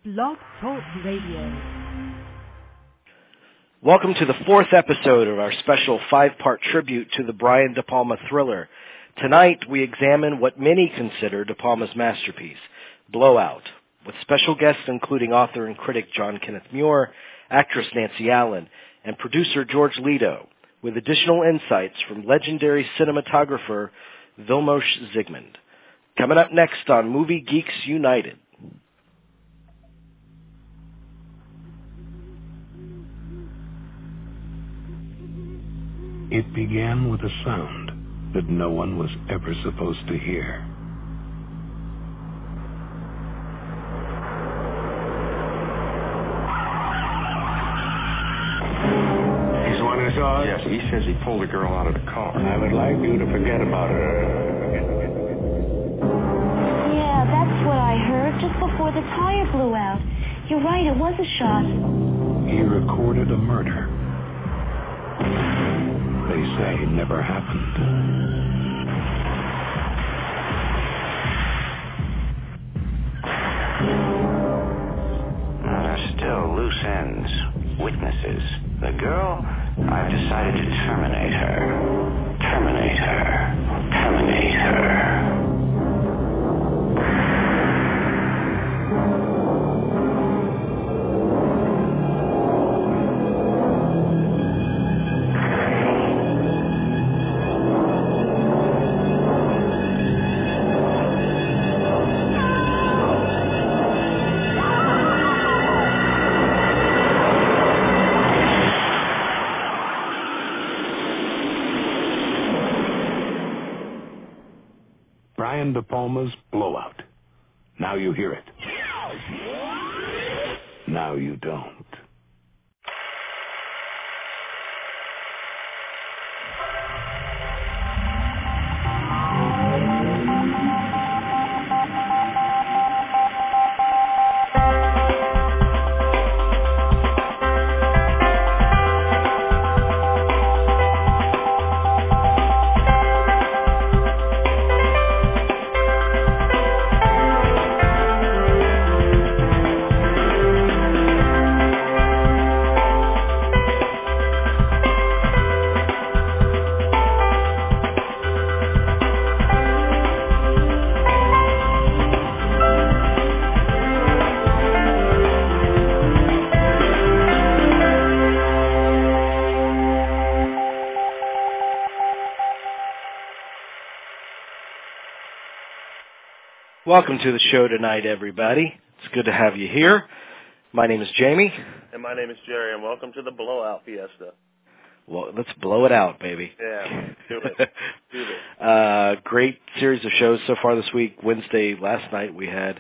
Blog Talk Radio. Welcome to the fourth episode of our special five-part tribute to the Brian De Palma thriller. Tonight, we examine what many consider De Palma's masterpiece, Blowout, with special guests including author and critic John Kenneth Muir, actress Nancy Allen, and producer George Lido, with additional insights from legendary cinematographer Vilmos Zsigmond. Coming up next on Movie Geeks United. It began with a sound that no one was ever supposed to hear. He's the one who saw it? Yes, he says he pulled a girl out of the car. I would like you to forget about her. Yeah, that's what I heard just before the tire blew out. You're right, it was a shot. He recorded a murder they say never happened. Still loose ends. Witnesses. The girl, I've decided to terminate her. Terminate her. Terminate her. Brian De Palma's Blowout. Now you hear it. Now you don't. Welcome to the show tonight, everybody. It's good to have you here. My name is Jamie. And my name is Jerry, and welcome to the Blowout Fiesta. Well, let's blow it out, baby. Yeah, do it. Do it. Great series of shows so far this week. Wednesday, last night, we had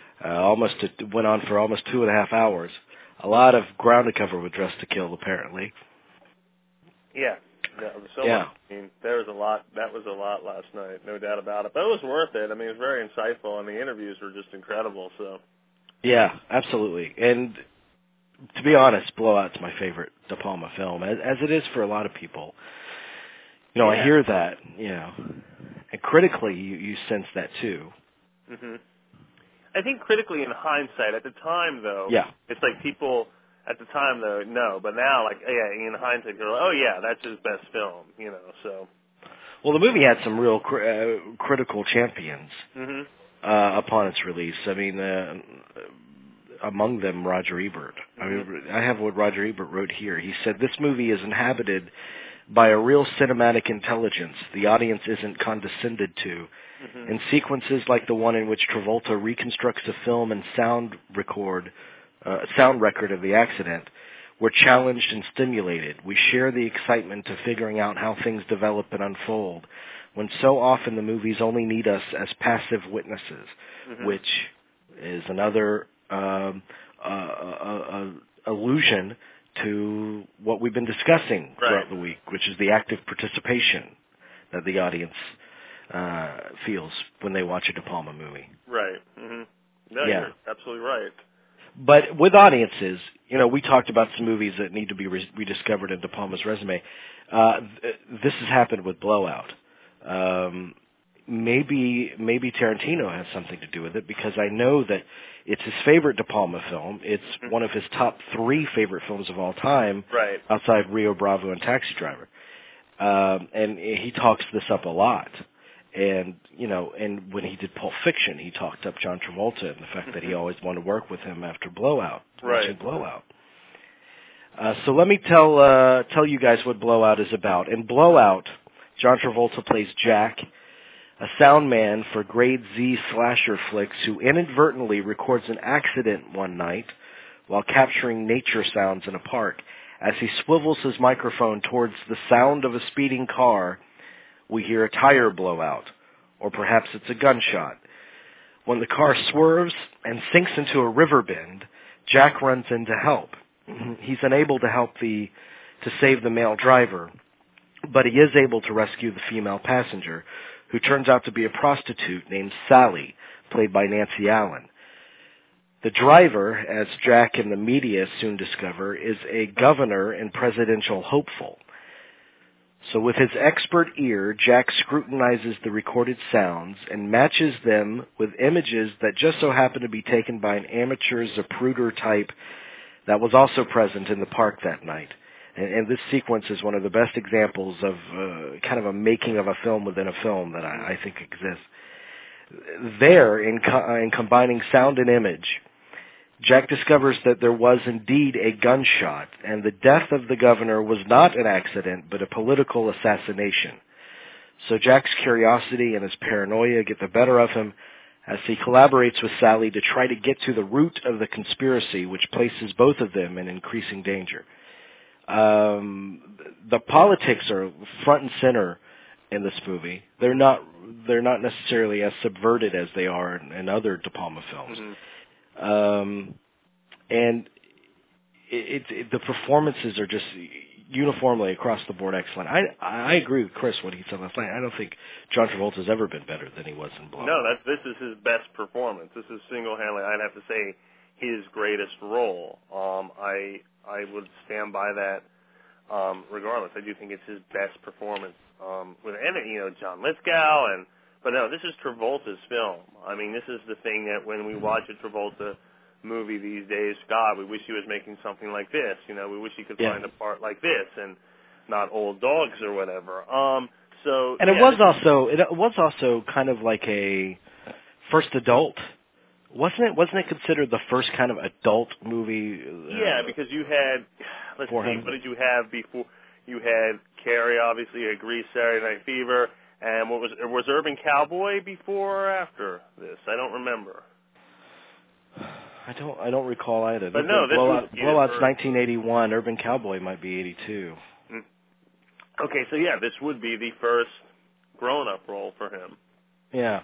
went on for almost 2.5 hours. A lot of ground to cover with Dressed to Kill, apparently. Yeah. Much. I mean, there was a lot. That was a lot last night, no doubt about it. But it was worth it. I mean, it was very insightful, and the interviews were just incredible. So. Yeah, absolutely. And to be honest, Blowout's my favorite De Palma film, as it is for a lot of people. You know, I hear that, and critically, you sense that too. Mhm. I think critically, in hindsight, at the time though, it's like people. At the time, though, no. But now, in hindsight, they're like, oh, yeah, that's his best film, so. Well, the movie had some real critical champions upon its release. I mean, among them, Roger Ebert. I mean, I have what Roger Ebert wrote here. He said, this movie is inhabited by a real cinematic intelligence the audience isn't condescended to. In sequences like the one in which Travolta reconstructs a film and sound record of the accident, we're challenged and stimulated. We share the excitement of figuring out how things develop and unfold, when so often the movies only need us as passive witnesses, which is another allusion to what we've been discussing throughout the week, which is the active participation that the audience feels when they watch a De Palma movie. Right. No, you're absolutely right. But with audiences, we talked about some movies that need to be rediscovered in De Palma's resume. This has happened with Blowout. maybe Tarantino has something to do with it, because I know that it's his favorite De Palma film. It's one of his top 3 favorite films of all time, right, outside Rio Bravo and Taxi Driver. And he talks this up a lot. And, and when he did Pulp Fiction, he talked up John Travolta and the fact that he always wanted to work with him after Blowout, watching Blowout. So let me tell you guys what Blowout is about. In Blowout, John Travolta plays Jack, a sound man for grade Z slasher flicks who inadvertently records an accident one night while capturing nature sounds in a park. As he swivels his microphone towards the sound of a speeding car, we hear a tire blow out, or perhaps it's a gunshot. When the car swerves and sinks into a river bend, Jack runs in to help. He's unable to save the male driver, but he is able to rescue the female passenger, who turns out to be a prostitute named Sally, played by Nancy Allen. The driver, as Jack and the media soon discover, is a governor and presidential hopeful. So with his expert ear, Jack scrutinizes the recorded sounds and matches them with images that just so happen to be taken by an amateur Zapruder type that was also present in the park that night. And this sequence is one of the best examples of kind of a making of a film within a film that I think exists. There, in combining sound and image, Jack discovers that there was indeed a gunshot, and the death of the governor was not an accident, but a political assassination. So Jack's curiosity and his paranoia get the better of him as he collaborates with Sally to try to get to the root of the conspiracy, which places both of them in increasing danger. The politics are front and center in this movie. They're not necessarily as subverted as they are in other De Palma films. And the performances are just uniformly across the board excellent. I agree with Chris when he said last night. I don't think John Travolta's ever been better than he was in Blowout. No, this is his best performance. This is single-handedly, I'd have to say, his greatest role. I would stand by that regardless. I do think it's his best performance. John Lithgow but no, this is Travolta's film. I mean, this is the thing that when we watch a Travolta movie these days, God, we wish he was making something like this. We wish he could find a part like this and not Old Dogs or whatever. It was also kind of like a first adult. Wasn't it considered the first kind of adult movie? Yeah, because you had, what did you have before? You had Carrie, obviously, a Grease, Saturday Night Fever, and was Urban Cowboy before or after this? I don't remember. I don't recall either. But no, Blowout's 1981. Urban Cowboy might be 82. Okay, so yeah, this would be the first grown-up role for him. Yeah.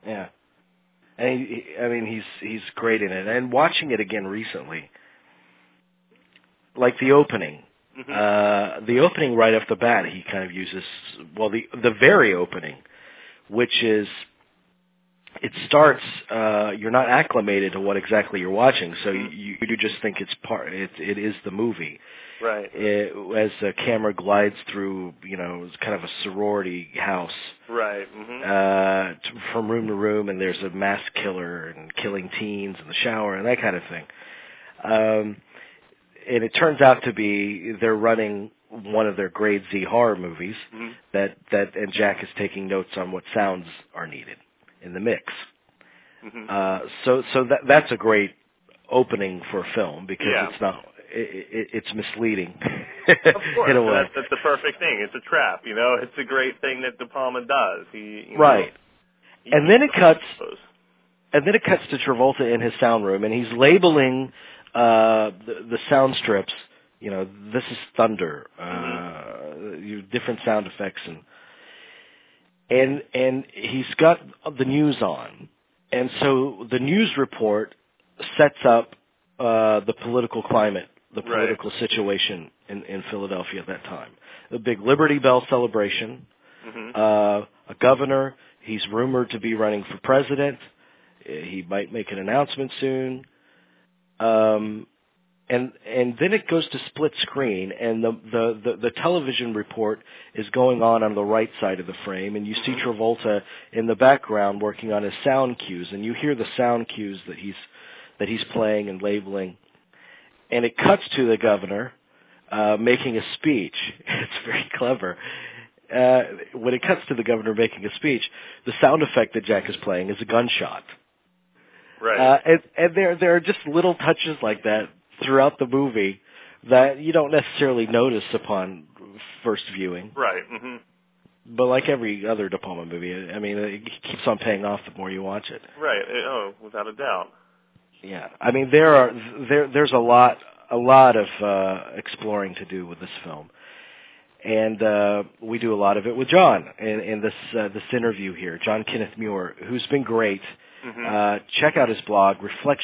And he's great in it. And watching it again recently, like the opening. The opening right off the bat, he kind of uses, the very opening, which is, it starts, you're not acclimated to what exactly you're watching, so you just think it is the movie. Right. As the camera glides through, it's kind of a sorority house. Right. From room to room, and there's a mass killer and killing teens in the shower and that kind of thing. And it turns out to be they're running one of their grade Z horror movies and Jack is taking notes on what sounds are needed in the mix. So that's a great opening for a film because it's not it's misleading. Of course, in a way. That's the perfect thing. It's a trap, It's a great thing that De Palma does. And then it cuts to Travolta in his sound room, and he's labeling the sound strips. This is thunder. Different sound effects, and he's got the news on, and so the news report sets up the political climate, the political situation in Philadelphia at that time. The big Liberty Bell celebration, a governor, he's rumored to be running for president. He might make an announcement soon. And then it goes to split screen, and the television report is going on the right side of the frame, and you see Travolta in the background working on his sound cues, and you hear the sound cues that he's playing and labeling. And it cuts to the governor making a speech. It's very clever. When it cuts to the governor making a speech, the sound effect that Jack is playing is a gunshot. Right. And there are just little touches like that throughout the movie that you don't necessarily notice upon first viewing. Right. Mm-hmm. But like every other De Palma movie, I mean, it keeps on paying off the more you watch it. Right. Oh, without a doubt. Yeah. I mean, there's a lot of exploring to do with this film. And we do a lot of it with John in this interview here, John Kenneth Muir, who's been great. Mm-hmm. Check out his blog,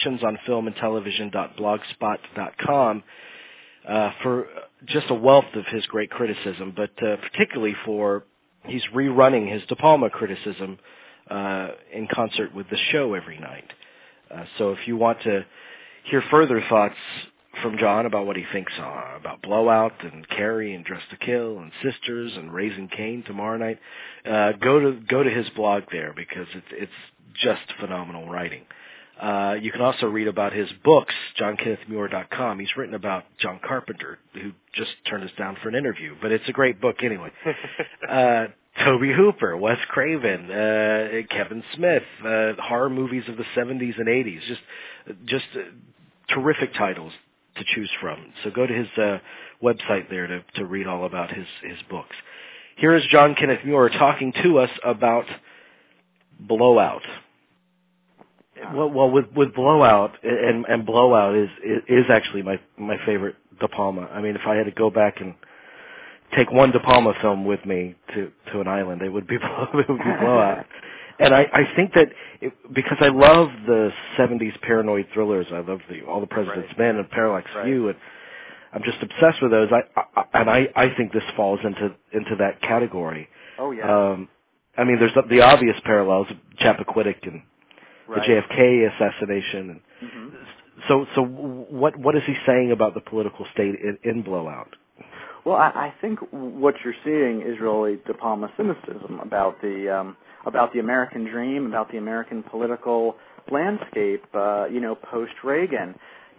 reflectionsonfilmandtelevision.blogspot.com, for just a wealth of his great criticism, but particularly he's rerunning his De Palma criticism in concert with the show every night. So if you want to hear further thoughts from John about what he thinks about Blowout and Carrie and Dressed to Kill and Sisters and Raising Cain tomorrow night, go to his blog there, because it's just phenomenal writing. You can also read about his books, johnkennethmuir.com. He's written about John Carpenter, who just turned us down for an interview, but it's a great book anyway. Tobe Hooper, Wes Craven, Kevin Smith, horror movies of the 70s and 80s, just terrific titles to choose from. So go to his website there to read all about his books. Here is John Kenneth Muir talking to us about Blowout. Well, with Blowout, and Blowout is actually my favorite De Palma. I mean, if I had to go back and take one De Palma film with me to an island, it would be Blowout. And I think that because I love the 70s paranoid thrillers, I love all the President's Men and Parallax View, and I'm just obsessed with those. I think this falls into that category. Oh yeah. I mean, there's the obvious parallels, Chappaquiddick and the JFK assassination. And so what is he saying about the political state in Blowout? Well, I think what you're seeing is really De Palma's cynicism about the American dream, about the American political landscape, post-Reagan.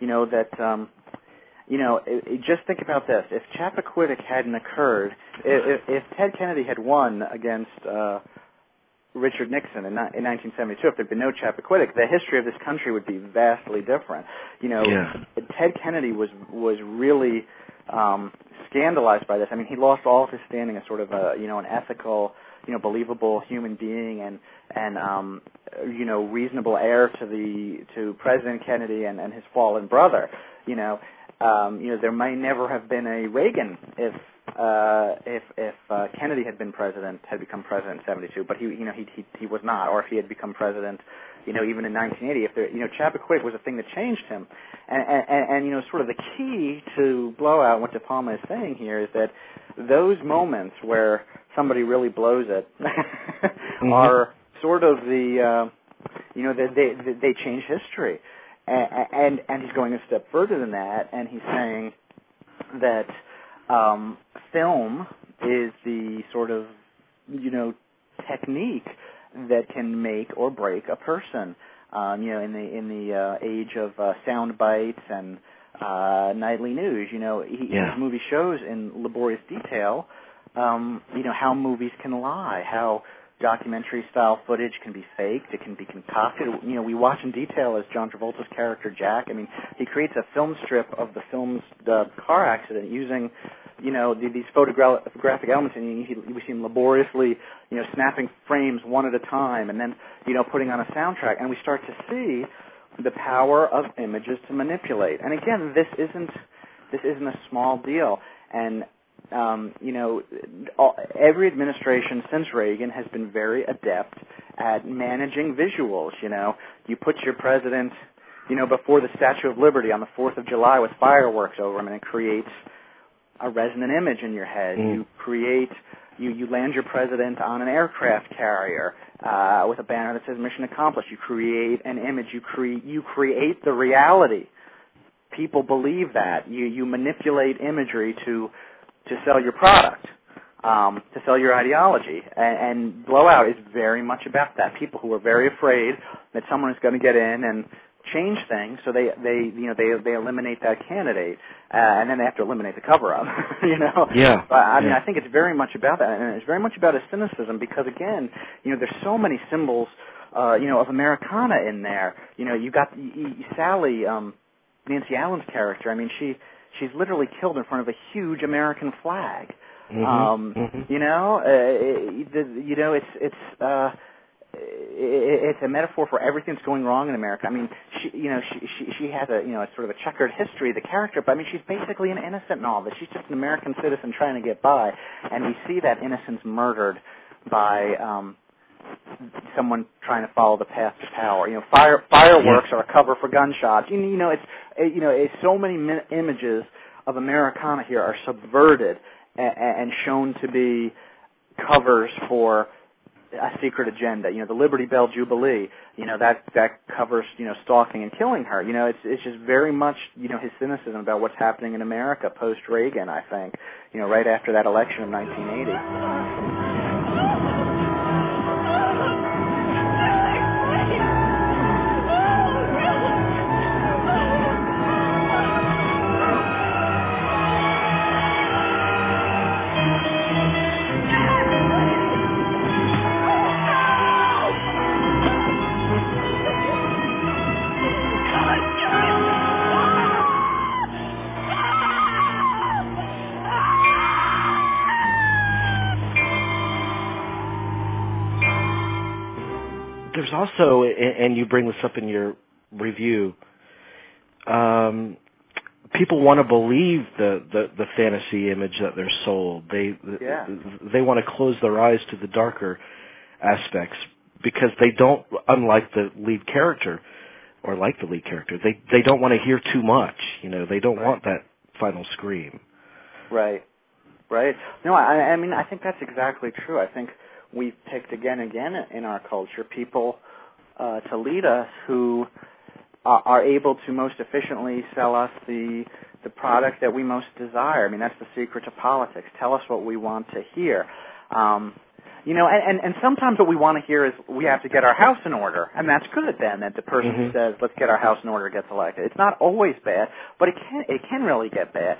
Just think about this. If Chappaquiddick hadn't occurred, if Ted Kennedy had won against Richard Nixon in 1972, if there'd been no Chappaquiddick, the history of this country would be vastly different. Ted Kennedy was really scandalized by this. I mean, he lost all of his standing as sort of an ethical, believable human being and reasonable heir to President Kennedy and his fallen brother. There might never have been a Reagan if Kennedy had become president in 72, but he was not, or if he had become president, even in 1980, Chappaquiddick was a thing that changed him, and sort of the key to Blowout, what De Palma is saying here is that those moments where somebody really blows it are sort of they change history. And he's going a step further than that, and he's saying that film is the sort of technique that can make or break a person. In the age of sound bites and nightly news, his movie shows in laborious detail, how movies can lie, how documentary-style footage can be faked, it can be concocted. We watch in detail as John Travolta's character, Jack. I mean, he creates a film strip of the film's car accident using, these photographic elements, and we see him laboriously, snapping frames one at a time, and then, putting on a soundtrack, and we start to see the power of images to manipulate. And again, this isn't a small deal, and every administration since Reagan has been very adept at managing visuals. You put your president, before the Statue of Liberty on the 4th of July with fireworks over him, and it creates a resonant image in your head. You land your president on an aircraft carrier with a banner that says "Mission Accomplished." You create an image. You create the reality people believe that. You manipulate imagery to sell your product, to sell your ideology. And Blowout is very much about that. People who are very afraid that someone is going to get in and change things, so they eliminate that candidate, and then they have to eliminate the cover-up. Yeah. But I mean, I think it's very much about that, and it's very much about his cynicism because, again, there's so many symbols, of Americana in there. You got Sally, Nancy Allen's character. I mean, she's literally killed in front of a huge American flag. It's a metaphor for everything that's going wrong in America. I mean, she has a sort of a checkered history, the character, but I mean, she's basically an innocent in all this. She's just an American citizen trying to get by, and we see that innocence murdered by someone trying to follow the path to power. Fireworks are a cover for gunshots. It's so many images of Americana here are subverted and shown to be covers for a secret agenda. The Liberty Bell Jubilee, that covers, stalking and killing her. It's just very much, his cynicism about what's happening in America post-Reagan, I think, right after that election of 1980. There's also, and you bring this up in your review, people want to believe the fantasy image that they're sold. They want to close their eyes to the darker aspects because they don't, unlike the lead character, or like the lead character, they don't want to hear too much. They don't want that final scream. Right. No, I mean, I think that's exactly true. I think we've picked again and again in our culture people to lead us who are able to most efficiently sell us the product that we most desire. I mean, that's the secret to politics. Tell us what we want to hear. And sometimes what we want to hear is we have to get our house in order, and that's good then, that the person who says, let's get our house in order gets elected. It's not always bad, but it can really get bad.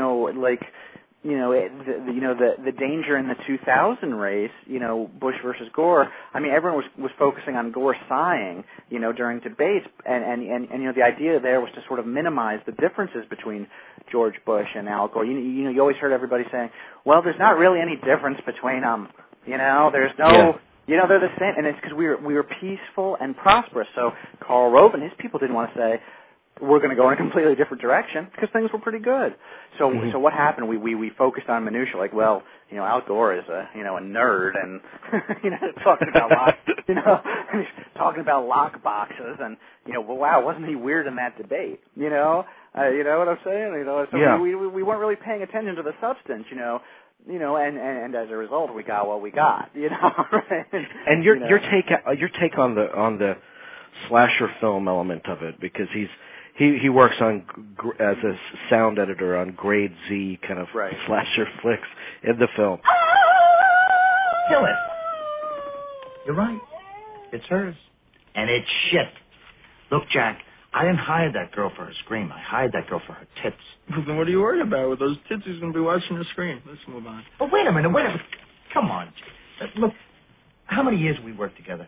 The danger in the 2000 race, Bush versus Gore. I mean, everyone was focusing on Gore sighing, during debates, and the idea there was to sort of minimize the differences between George Bush and Al Gore. You always heard everybody saying, well, there's not really any difference between them. There's no. Yeah. They're the same, and it's because we were peaceful and prosperous. So Karl Rove and his people didn't want to say, we're going to go in a completely different direction because things were pretty good. So so what happened? We focused on minutia, like, well, Al Gore is a nerd and talking about he's talking about lock boxes and well, wow, wasn't he weird in that debate? You know what I'm saying? So we weren't really paying attention to the substance, and as a result, we got what we got, Right? And your take on the slasher film element of it, because he works as a sound editor on Grade Z kind of slasher flicks in the film. Kill it. You're right. It's hers. And it's shit. Look, Jack, I didn't hire that girl for her scream. I hired that girl for her tits. Then what are you worried about? With those tits, he's going to be watching her scream. Let's move on. But wait a minute. Come on. Look, how many years we worked together?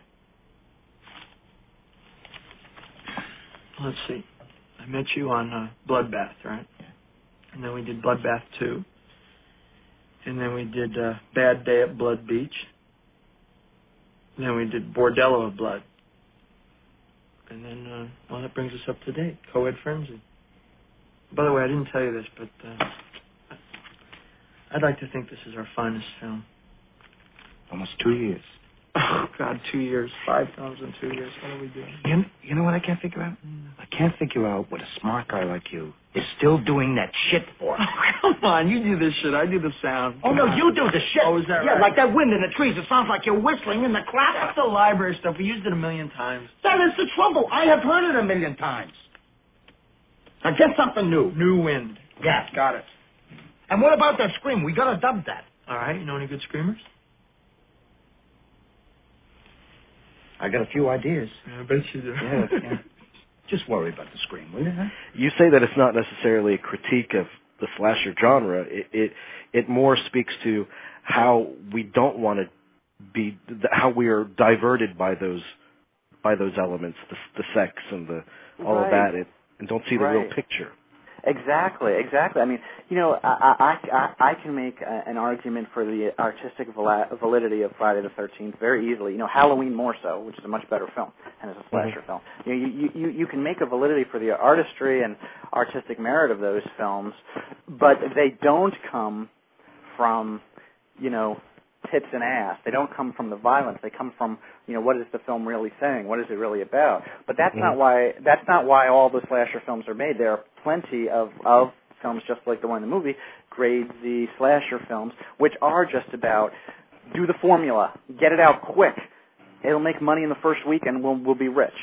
Let's see. I met you on Bloodbath, right? Yeah. And then we did Bloodbath 2. And then we did Bad Day at Blood Beach. And then we did Bordello of Blood. And then, that brings us up to date. Co-ed Frenzy. By the way, I didn't tell you this, but I'd like to think this is our finest film. Almost 2 years. Oh, God, 2 years. 5 films in 2 years. What are we doing? You know what I can't figure out? I can't figure out what a smart guy like you is still doing that shit for. Oh, come on. You do this shit. I do the sound. Oh, no, you do the shit. Oh, is that right? Yeah, like that wind in the trees. It sounds like you're whistling in the crap. That's the library stuff. We used it 1 million times. That is the trouble. I have heard it 1 million times. Now get something new. New Wind. Yes. Got it. And what about that scream? We got to dub that. All right. You know any good screamers? I got a few ideas. Yeah, I bet you do. Yeah. Just worry about the scream, will you? Huh? You say that it's not necessarily a critique of the slasher genre. It more speaks to how we don't want to be, how we are diverted by those elements, the sex and all of that, and don't see the real picture. Exactly. I mean, I can make an argument for the artistic validity of Friday the 13th very easily. Halloween more so, which is a much better film and is a slasher film. You can make a validity for the artistry and artistic merit of those films, but they don't come from, tits and ass. They don't come from the violence. They come from, what is the film really saying? What is it really about? But that's not why all the slasher films are made. There are plenty of films just like the one in the movie, grade Z slasher films, which are just about do the formula, get it out quick. It'll make money in the first week and we'll be rich.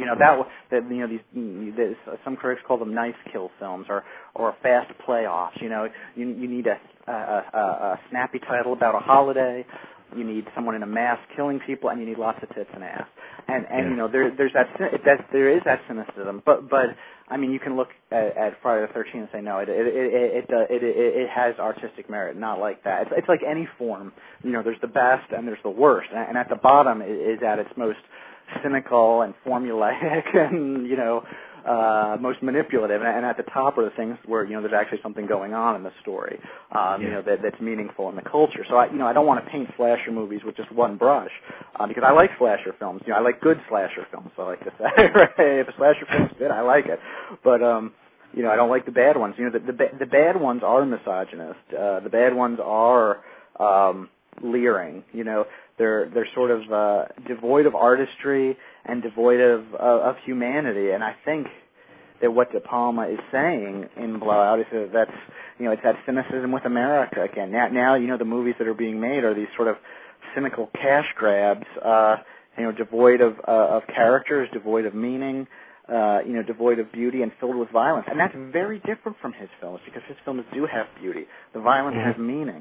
Some critics call them nice kill films or fast playoffs. You need a snappy title about a holiday. You need someone in a mask killing people, and you need lots of tits and ass. And there is that cynicism. But I mean, you can look at Friday the 13th and say no, it has artistic merit. Not like that. It's like any form. There's the best and there's the worst, and at the bottom is at its most cynical and formulaic and most manipulative, and at the top are the things where there's actually something going on in the story, that's meaningful in the culture. So I don't want to paint slasher movies with just one brush, because I like slasher films. I like good slasher films. I like to say, if a slasher film's good, I like it. But I don't like the bad ones. The bad ones are misogynist. The bad ones are leering. They're sort of devoid of artistry and devoid of humanity. And I think that what De Palma is saying in Blowout is that's it's that cynicism with America again. Now the movies that are being made are these sort of cynical cash grabs, devoid of characters, devoid of meaning, devoid of beauty and filled with violence. And that's very different from his films, because his films do have beauty. The violence has meaning.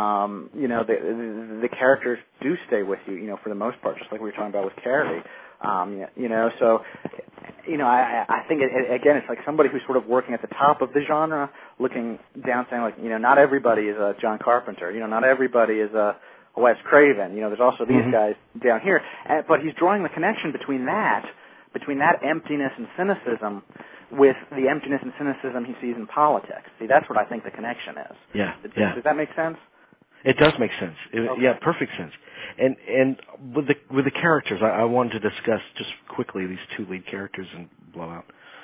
The characters do stay with you, for the most part, just like we were talking about with Carrie. So, I think, again, it's like somebody who's sort of working at the top of the genre, looking down, saying, like, not everybody is a John Carpenter. Not everybody is a Wes Craven. There's also these guys down here. But he's drawing the connection between that emptiness and cynicism with the emptiness and cynicism he sees in politics. See, that's what I think the connection is. Yeah. Does that make sense? It does make sense. Okay. Yeah, perfect sense. And with the characters, I wanted to discuss just quickly these two lead characters in Blowout.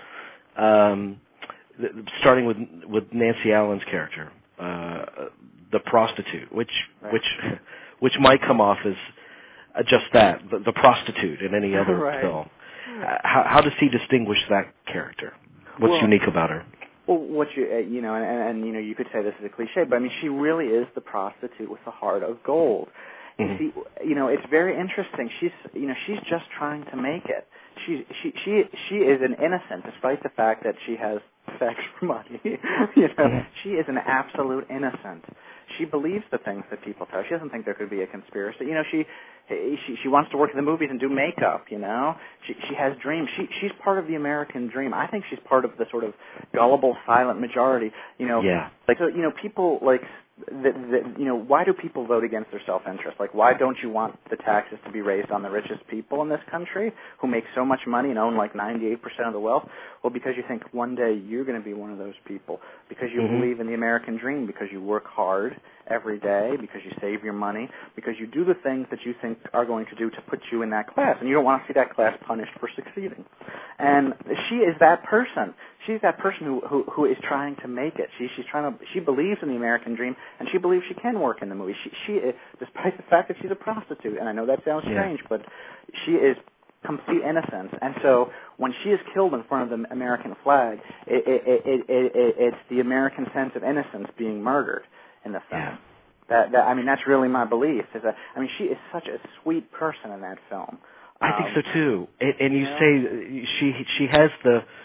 Starting with Nancy Allen's character, the prostitute, which might come off as just that, the prostitute in any other film. How does he distinguish that character? What's unique about her? Well, what you you could say this is a cliche, but I mean, she really is the prostitute with a heart of gold. You see, it's very interesting. She's just trying to make it. She is an innocent, despite the fact that she has sex for money. She is an absolute innocent. She believes the things that people tell her. She doesn't think there could be a conspiracy. She wants to work in the movies and do makeup. She has dreams. She's part of the American dream. I think she's part of the sort of gullible, silent majority. People like. Why do people vote against their self-interest? Like, why don't you want the taxes to be raised on the richest people in this country who make so much money and own like 98% of the wealth? Well, because you think one day you're going to be one of those people, because you believe in the American dream, because you work hard every day, because you save your money, because you do the things that you think are going to do to put you in that class, and you don't want to see that class punished for succeeding. And she is that person. She's that person who is trying to make it. She believes in the American dream, and she believes she can work in the movie. She despite the fact that she's a prostitute, and I know that sounds strange, but she is complete innocence. And so when she is killed in front of the American flag, it's the American sense of innocence being murdered in the film. That's really my belief. She is such a sweet person in that film. I think so too. And you say she has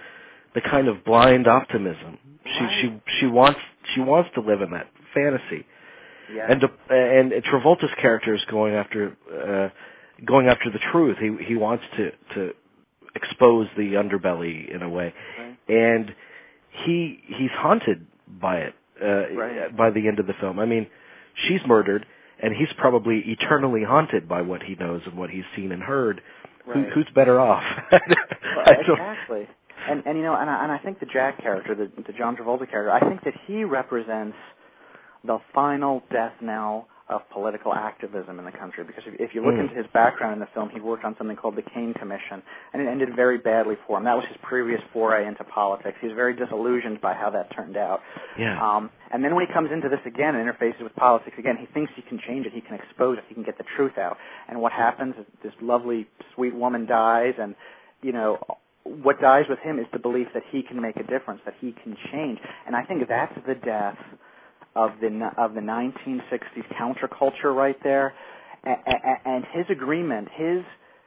the kind of blind optimism. She wants to live in that fantasy. Yeah. And Travolta's character is going after the truth. He wants to expose the underbelly in a way, and he's haunted by it by the end of the film. I mean, she's murdered, and he's probably eternally haunted by what he knows and what he's seen and heard. Right. Who's better off? Exactly. And you know, and I think the Jack character, the John Travolta character, I think that he represents the final death knell of political activism in the country. Because if you look into his background in the film, he worked on something called the Kane Commission, and it ended very badly for him. That was his previous foray into politics. He was very disillusioned by how that turned out. Yeah. And then when he comes into this again and interfaces with politics again, he thinks he can change it, he can expose it, he can get the truth out. And what happens is this lovely, sweet woman dies, and, you know, what dies with him is the belief that he can make a difference, that he can change. And I think that's the death of the 1960s counterculture right there, and his agreement, his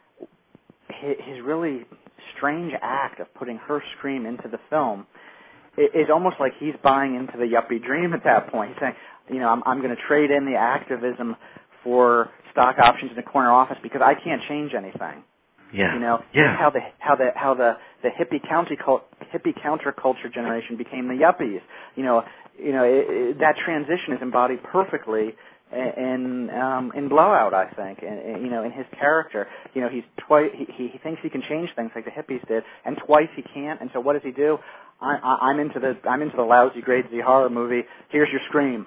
really strange act of putting her scream into the film is almost like he's buying into the yuppie dream at that point. He's saying, you know, I'm going to trade in the activism for stock options in the corner office because I can't change anything. Yeah. You know, how the hippie counterculture generation became the yuppies. You know, that transition is embodied perfectly in Blowout, I think. And you know, in his character, you know, he thinks he can change things like the hippies did, and twice he can't. And so what does he do? I'm into the lousy grade Z horror movie. Here's your scream.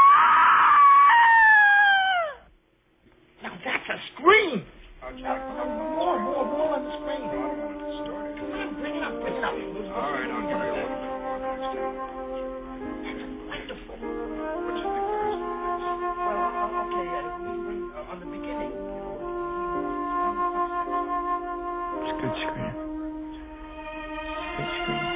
Now that's a scream. More on the screen. Bring it up. All right, I'll give you a little bit more next time. That's wonderful. What do you think there is? Well, okay, on the beginning. It's a good scream. Good scream.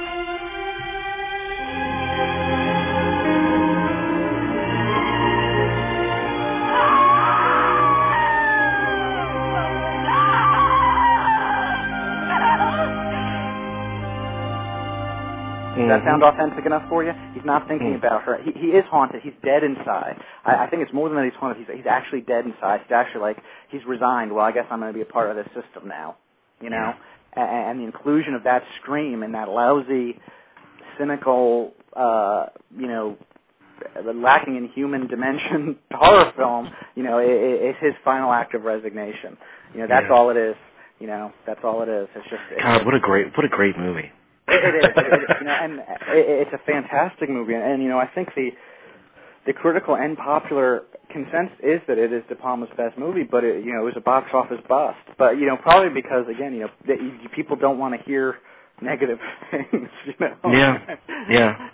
Does that sound authentic enough for you? He's not thinking about her. He is haunted. He's dead inside. I think it's more than that he's haunted. He's actually dead inside. He's actually like, he's resigned. Well, I guess I'm going to be a part of this system now, you know? Yeah. And the inclusion of that scream in that lousy, cynical, you know, lacking in human dimension horror film, you know, it's his final act of resignation. You know, that's all it is. You know, that's all it is. It's just... God, what a great movie. It is, you know, and it's a fantastic movie, and you know, I think the critical and popular consensus is that it is De Palma's best movie, but it was a box office bust. But you know, probably because again, you know, people don't want to hear negative things. You know. Yeah.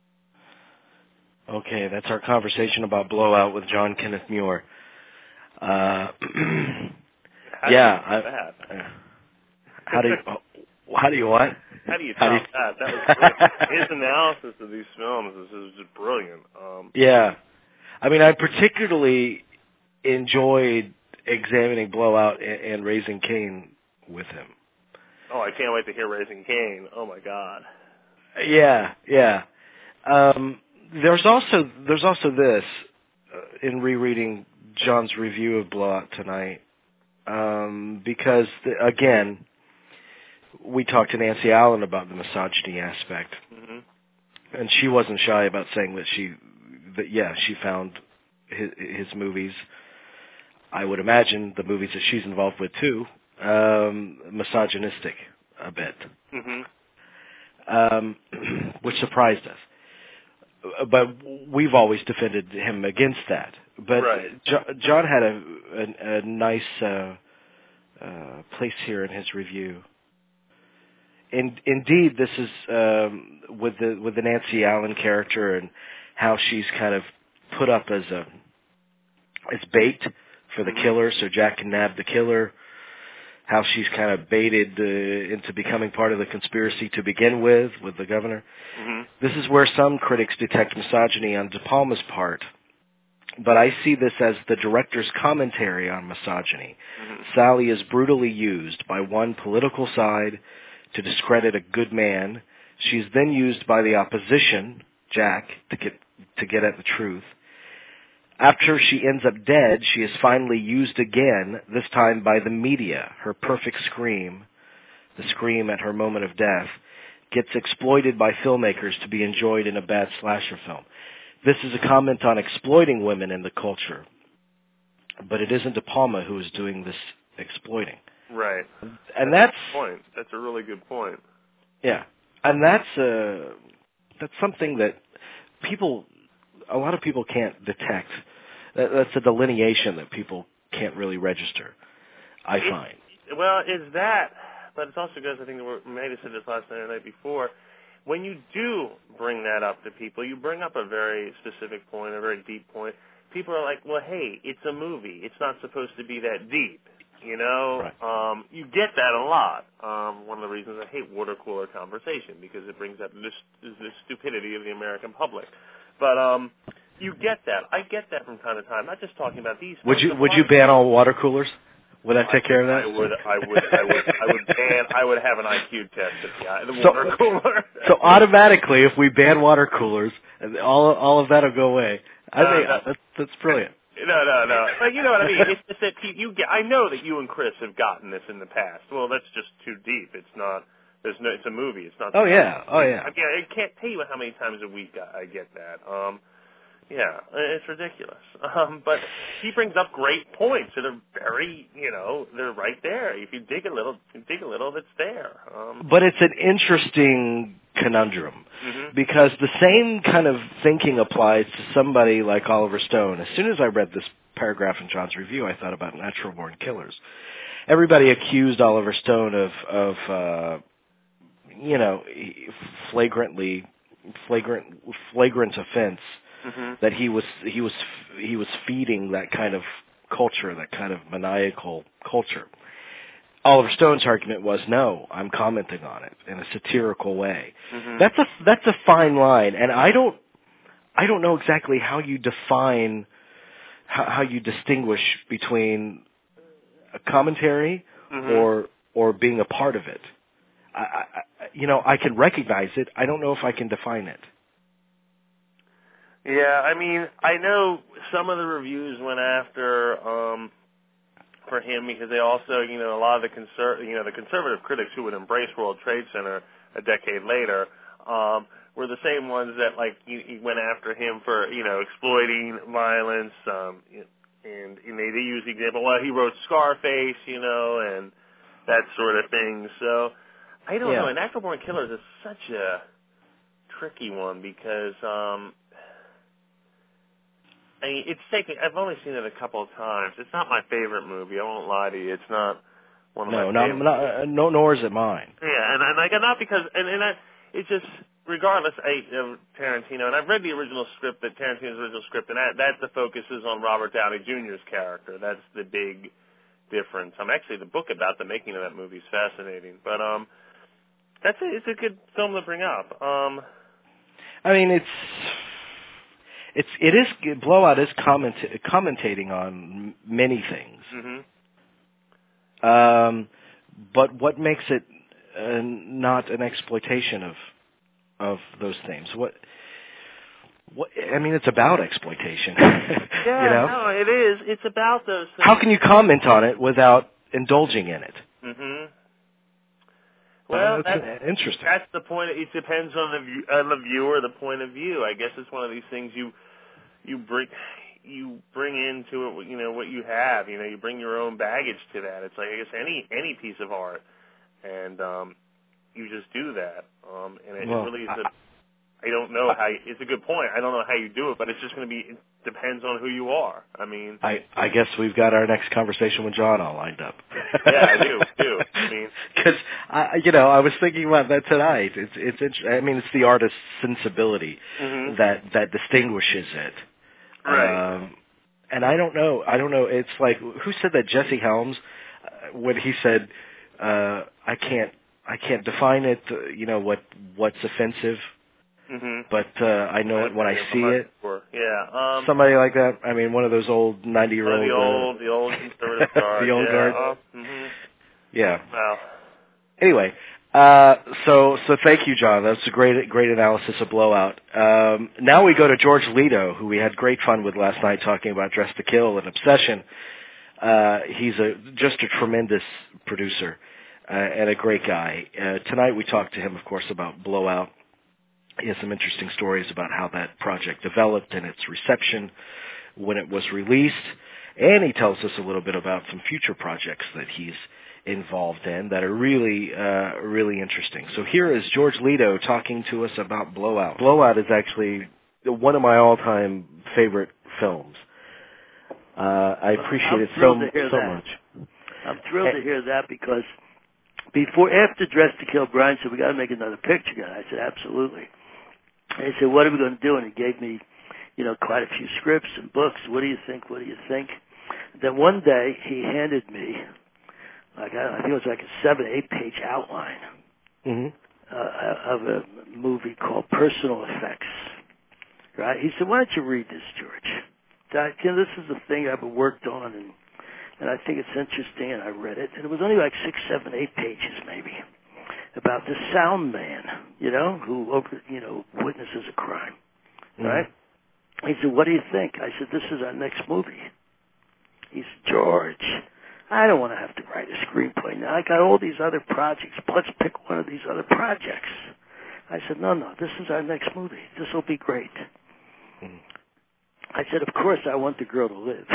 Okay, that's our conversation about Blowout with John Kenneth Muir. How do you what? How do you top that? That was great. His analysis of these films is just brilliant. Yeah. I mean, I particularly enjoyed examining Blowout and Raising Cain with him. Oh, I can't wait to hear Raising Cain. Oh, my God. Yeah. There's also this, in rereading John's review of Blowout tonight, because, again, we talked to Nancy Allen about the misogyny aspect, and she wasn't shy about saying that she found his movies, I would imagine the movies that she's involved with too, misogynistic a bit, which surprised us. But we've always defended him against that. But John had a nice place here in his review. Indeed, this is with the Nancy Allen character and how she's kind of put up as bait for the killer, so Jack can nab the killer. How she's kind of baited into becoming part of the conspiracy to begin with the governor. This is where some critics detect misogyny on De Palma's part, but I see this as the director's commentary on misogyny. Sally is brutally used by one political side to discredit a good man She is then used by the opposition, Jack, to get at the truth. After she ends up dead, she is finally used again, this time by the media. Her perfect scream, the scream at her moment of death, gets exploited by filmmakers to be enjoyed in a bad slasher film. This is a comment on exploiting women in the culture, but it isn't De Palma who is doing this exploiting. Right. And that's a good point. That's a really good point. Yeah. And that's something that a lot of people can't detect. That's a delineation that people can't really register, I find. Well, it's that, but it's also because I think we may have said this last night or the night before. When you do bring that up to people, you bring up a very specific point, a very deep point. People are like, well, hey, it's a movie. It's not supposed to be that deep. You know, right. You get that a lot. One of the reasons I hate water cooler conversation, because it brings up the stupidity of the American public. But you get that. I get that from time to time. Not just talking about these. Would you ban all water coolers? Would that take care of that? I would have an IQ test at the water cooler. So automatically, if we ban water coolers, all of that'll go away. I think that's brilliant. No. But you know what I mean. It's just that I know that you and Chris have gotten this in the past. Well, that's just too deep. It's not. It's a movie. It's not. Oh yeah. I mean, I can't tell you how many times a week I get that. Yeah, it's ridiculous. But he brings up great points that are very, they're right there. If you dig a little, that's there. But it's an interesting conundrum, because the same kind of thinking applies to somebody like Oliver Stone. As soon as I read this paragraph in John's review, I thought about Natural Born Killers. Everybody accused Oliver Stone of flagrant offense. That he was feeding that kind of culture, that kind of maniacal culture. Oliver Stone's argument was, no, I'm commenting on it in a satirical way. That's a fine line, and I don't know exactly how you define how you distinguish between a commentary or being a part of it. I can recognize it. I don't know if I can define it. Yeah, I mean, I know some of the reviews went after for him because they also, a lot of the conservative critics who would embrace World Trade Center a decade later were the same ones that he went after him for exploiting violence, and they use the example. Well, he wrote Scarface, and that sort of thing. So I don't know. And Natural Born Killers is such a tricky one because. I mean, I've only seen it a couple of times. It's not my favorite movie. I won't lie to you. It's not one of my favorites. Nor is it mine. Yeah, and not because, it's just, regardless of Tarantino, and I've read the original script, Tarantino's original script, and that the focus is on Robert Downey Jr.'s character. That's the big difference. Actually, the book about the making of that movie is fascinating. But, it's a good film to bring up. I mean, Blowout is commentating on many things. But what makes it not an exploitation of those themes? What I mean, it's about exploitation. Yeah, no, it is. It's about those things. How can you comment on it without indulging in it? Well, that's interesting. That's the point. It depends on the viewer, the point of view. I guess it's one of these things you bring into it, what you have. You bring your own baggage to that. It's like, I guess, any piece of art, and you just do that. And it really is I don't know how. It's a good point. I don't know how you do it, but it's just going to be. It depends on who you are. I mean, I guess we've got our next conversation with John all lined up. Yeah, I do. I mean, because I was thinking about that tonight. It's the artist's sensibility that distinguishes it. Right. And I don't know. It's like, who said that? Jesse Helms, when he said, I can't define it. What's offensive. But I know it when I see it. Sure. Yeah. Somebody like that. I mean, one of those old 90-year-old. The old conservative guard. The old guard. Mm-hmm. Yeah. Wow. Anyway, So thank you, John. That's a great analysis of Blowout. Now we go to George Lito, who we had great fun with last night talking about Dressed to Kill and Obsession. He's just a tremendous producer and a great guy. Tonight we talked to him, of course, about Blowout. He has some interesting stories about how that project developed and its reception when it was released. And he tells us a little bit about some future projects that he's involved in that are really, really interesting. So here is George Lito talking to us about Blowout. Blowout is actually one of my all-time favorite films. I appreciate it so much. I'm thrilled to hear that because after Dressed to Kill, Brian said, we got to make another picture again. I said, absolutely. And he said, what are we going to do? And he gave me, quite a few scripts and books. What do you think? What do you think? Then one day he handed me, I think it was like a 7-8 page outline of a movie called Personal Effects. Right? He said, why don't you read this, George? This is the thing I've worked on, and I think it's interesting, and I read it. And it was only like 6, 7, 8 pages maybe about the sound man, who witnesses a crime. Right? He said, what do you think? I said, this is our next movie. He said, George, I don't want to have to write a screenplay now. I got all these other projects. Let's pick one of these other projects. I said, no, this is our next movie. This will be great. I said, of course, I want the girl to live.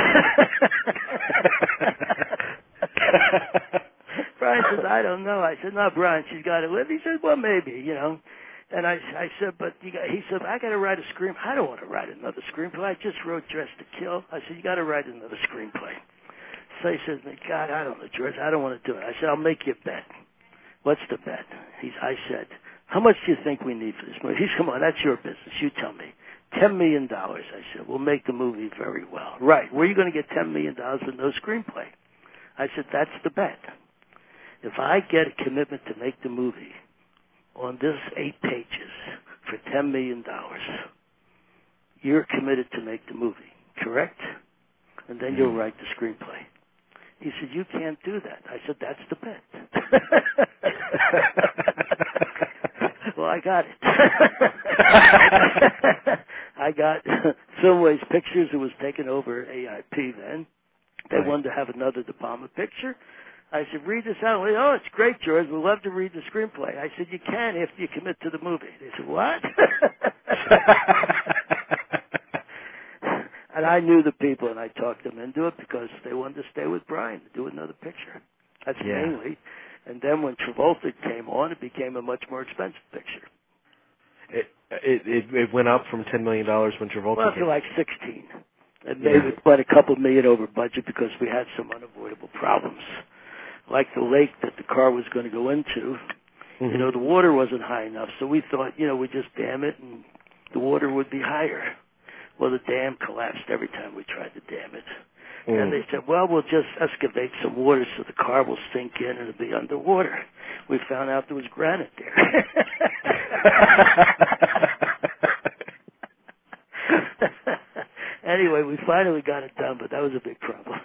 Brian says, I don't know. I said, no, Brian, she's got to live. He said, well, maybe, And I said, but he said, I got to write a screenplay. I don't want to write another screenplay. I just wrote Dressed to Kill. I said, you got to write another screenplay. So he says, God, I don't know, George. I don't want to do it. I said, I'll make you a bet. What's the bet? I said, how much do you think we need for this movie? He said, come on, that's your business. You tell me. $10 million. I said, we'll make the movie very well. Right. Where are you going to get $10 million with no screenplay? I said, that's the bet. If I get a commitment to make the movie on this 8 pages for $10 million, you're committed to make the movie, correct? And then you'll write the screenplay. He said, you can't do that. I said, that's the bet. Well, I got it. I got Filmways Pictures, who was taken over AIP then. They wanted to have another De Palma picture. I said, read this out. Oh, it's great, George. We'd love to read the screenplay. I said, you can if you commit to the movie. They said, what? And I knew the people, and I talked them into it because they wanted to stay with Brian to do another picture. That's mainly. And then when Travolta came on, it became a much more expensive picture. It went up from $10 million when Travolta came. To like 16. And maybe quite a couple million over budget because we had some unavoidable problems. Like the lake that the car was going to go into, the water wasn't high enough. So we thought, we'd just dam it and the water would be higher. Well, the dam collapsed every time we tried to dam it. And they said, well, we'll just excavate some water so the car will sink in and it'll be underwater. We found out there was granite there. Anyway, we finally got it done, but that was a big problem.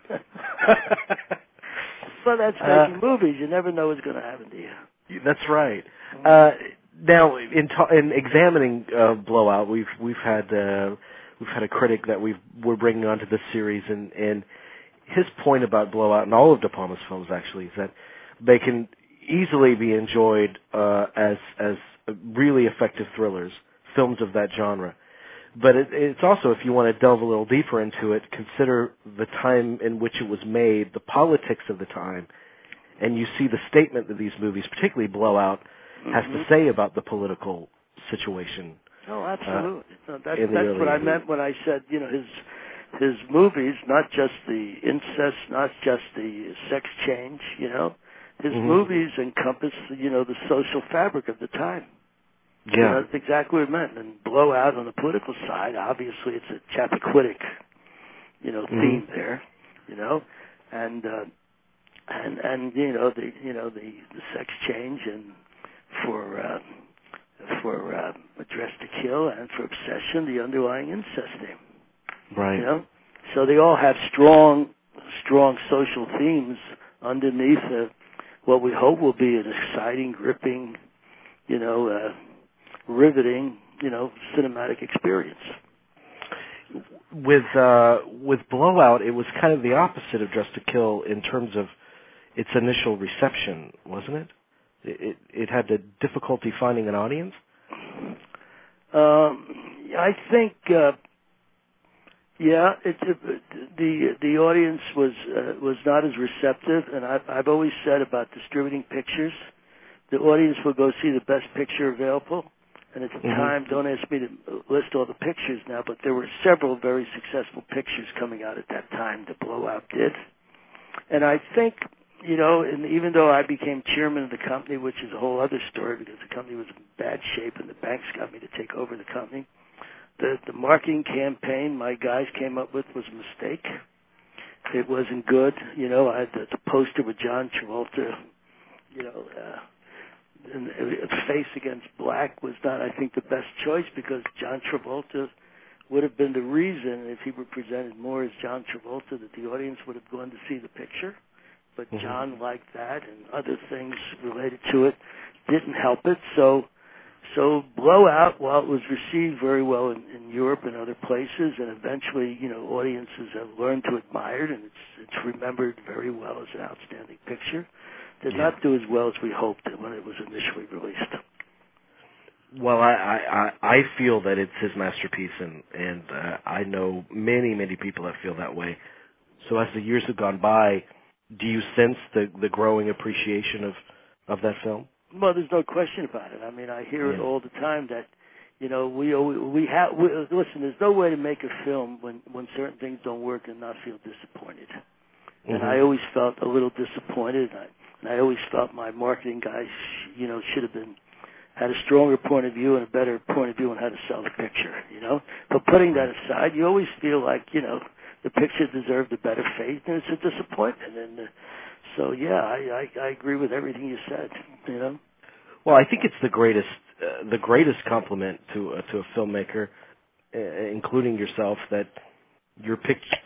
Well, that's making movies. You never know what's going to happen to you. That's right. Now, in examining Blowout, we've had a critic that we're bringing onto this series, and his point about Blowout and all of De Palma's films actually is that they can easily be enjoyed as really effective thrillers, films of that genre. But it's also, if you want to delve a little deeper into it, consider the time in which it was made, the politics of the time, and you see the statement that these movies, particularly Blowout, has to say about the political situation. Oh, absolutely. That's what I meant when I said, his movies, not just the incest, not just the sex change, his movies encompass, the social fabric of the time. Yeah. That's exactly what it meant. And Blowout on the political side, obviously it's a Chappaquiddick, theme there, and the sex change and for Dressed to Kill and for Obsession, the underlying incest theme. Right. So they all have strong social themes underneath what we hope will be an exciting, gripping, riveting, cinematic experience. With Blowout, it was kind of the opposite of Dressed to Kill in terms of its initial reception, wasn't it? It had the difficulty finding an audience. I think, the audience was not as receptive, and I've always said about distributing pictures, the audience will go see the best picture available. And at the time, don't ask me to list all the pictures now, but there were several very successful pictures coming out at that time that Blowout did. And I think, and even though I became chairman of the company, which is a whole other story because the company was in bad shape and the banks got me to take over the company, the marketing campaign my guys came up with was a mistake. It wasn't good. I had the poster with John Travolta, and Face Against Black was not, I think, the best choice because John Travolta would have been the reason, if he were presented more as John Travolta, that the audience would have gone to see the picture. But John liked that, and other things related to it didn't help it. So Blowout, while it was received very well in Europe and other places, and eventually, audiences have learned to admire it, and it's remembered very well as an outstanding picture, did not do as well as we hoped when it was initially released. Well, I feel that it's his masterpiece, and I know many people that feel that way. So as the years have gone by, do you sense the growing appreciation of that film? Well, there's no question about it. I mean, I hear it all the time that, listen, there's no way to make a film when certain things don't work and not feel disappointed. And I always felt a little disappointed. And I always felt my marketing guys, should have had a stronger point of view and a better point of view on how to sell the picture, But putting that aside, you always feel like, the picture deserved a better fate, and it's a disappointment. And so, I agree with everything you said, Well, I think it's the greatest compliment to a filmmaker, including yourself, that your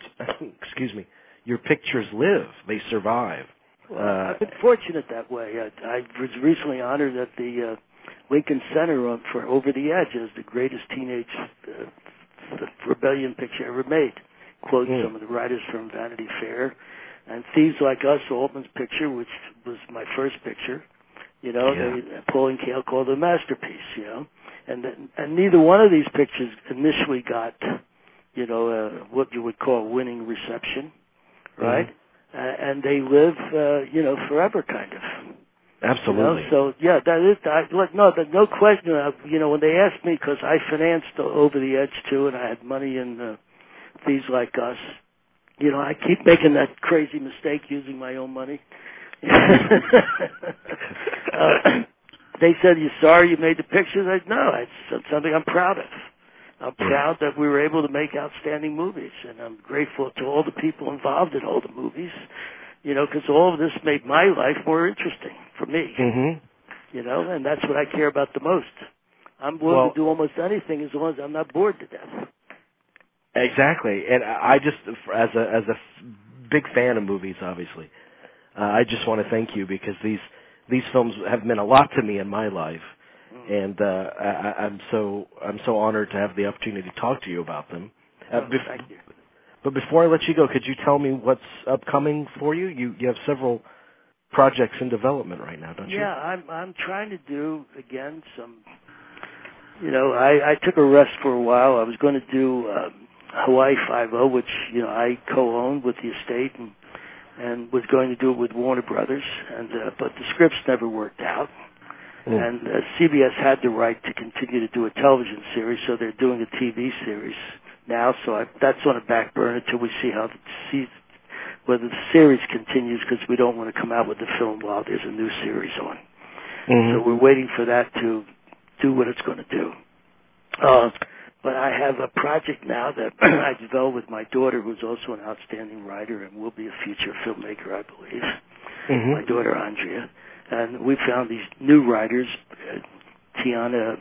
pictures live, they survive. Well, I've been fortunate that way. I was recently honored at the Lincoln Center for Over the Edge as the greatest teenage rebellion picture ever made. Quote some of the writers from Vanity Fair. And Thieves Like Us, Altman's picture, which was my first picture, Paul and Cale called it a masterpiece, And neither one of these pictures initially got, what you would call winning reception, right? And they live, forever, kind of. Absolutely. So that is. No question. When they asked me, because I financed Over the Edge too, and I had money in Thieves Like Us. I keep making that crazy mistake using my own money. They said, "You sorry you made the pictures?" I said, "No, it's something I'm proud of. I'm proud that we were able to make outstanding movies, and I'm grateful to all the people involved in all the movies, because all of this made my life more interesting for me, and that's what I care about the most. I'm willing to do almost anything as long as I'm not bored to death." Exactly, and I just, as a big fan of movies, obviously, I just want to thank you because these films have meant a lot to me in my life. And I'm so honored to have the opportunity to talk to you about them. Thank you. But before I let you go, could you tell me what's upcoming for you? You have several projects in development right now, don't you? Yeah, I'm trying to do again some. I took a rest for a while. I was going to do Hawaii Five-0, which I co-owned with the estate and was going to do it with Warner Brothers, but the scripts never worked out. And CBS had the right to continue to do a television series, so they're doing a TV series now. So that's on a back burner until we see whether the series continues, because we don't want to come out with the film while there's a new series on. So we're waiting for that to do what it's going to do. But I have a project now that I developed with my daughter, who's also an outstanding writer and will be a future filmmaker, I believe. My daughter, Andrea. And we found these new writers, Tiana,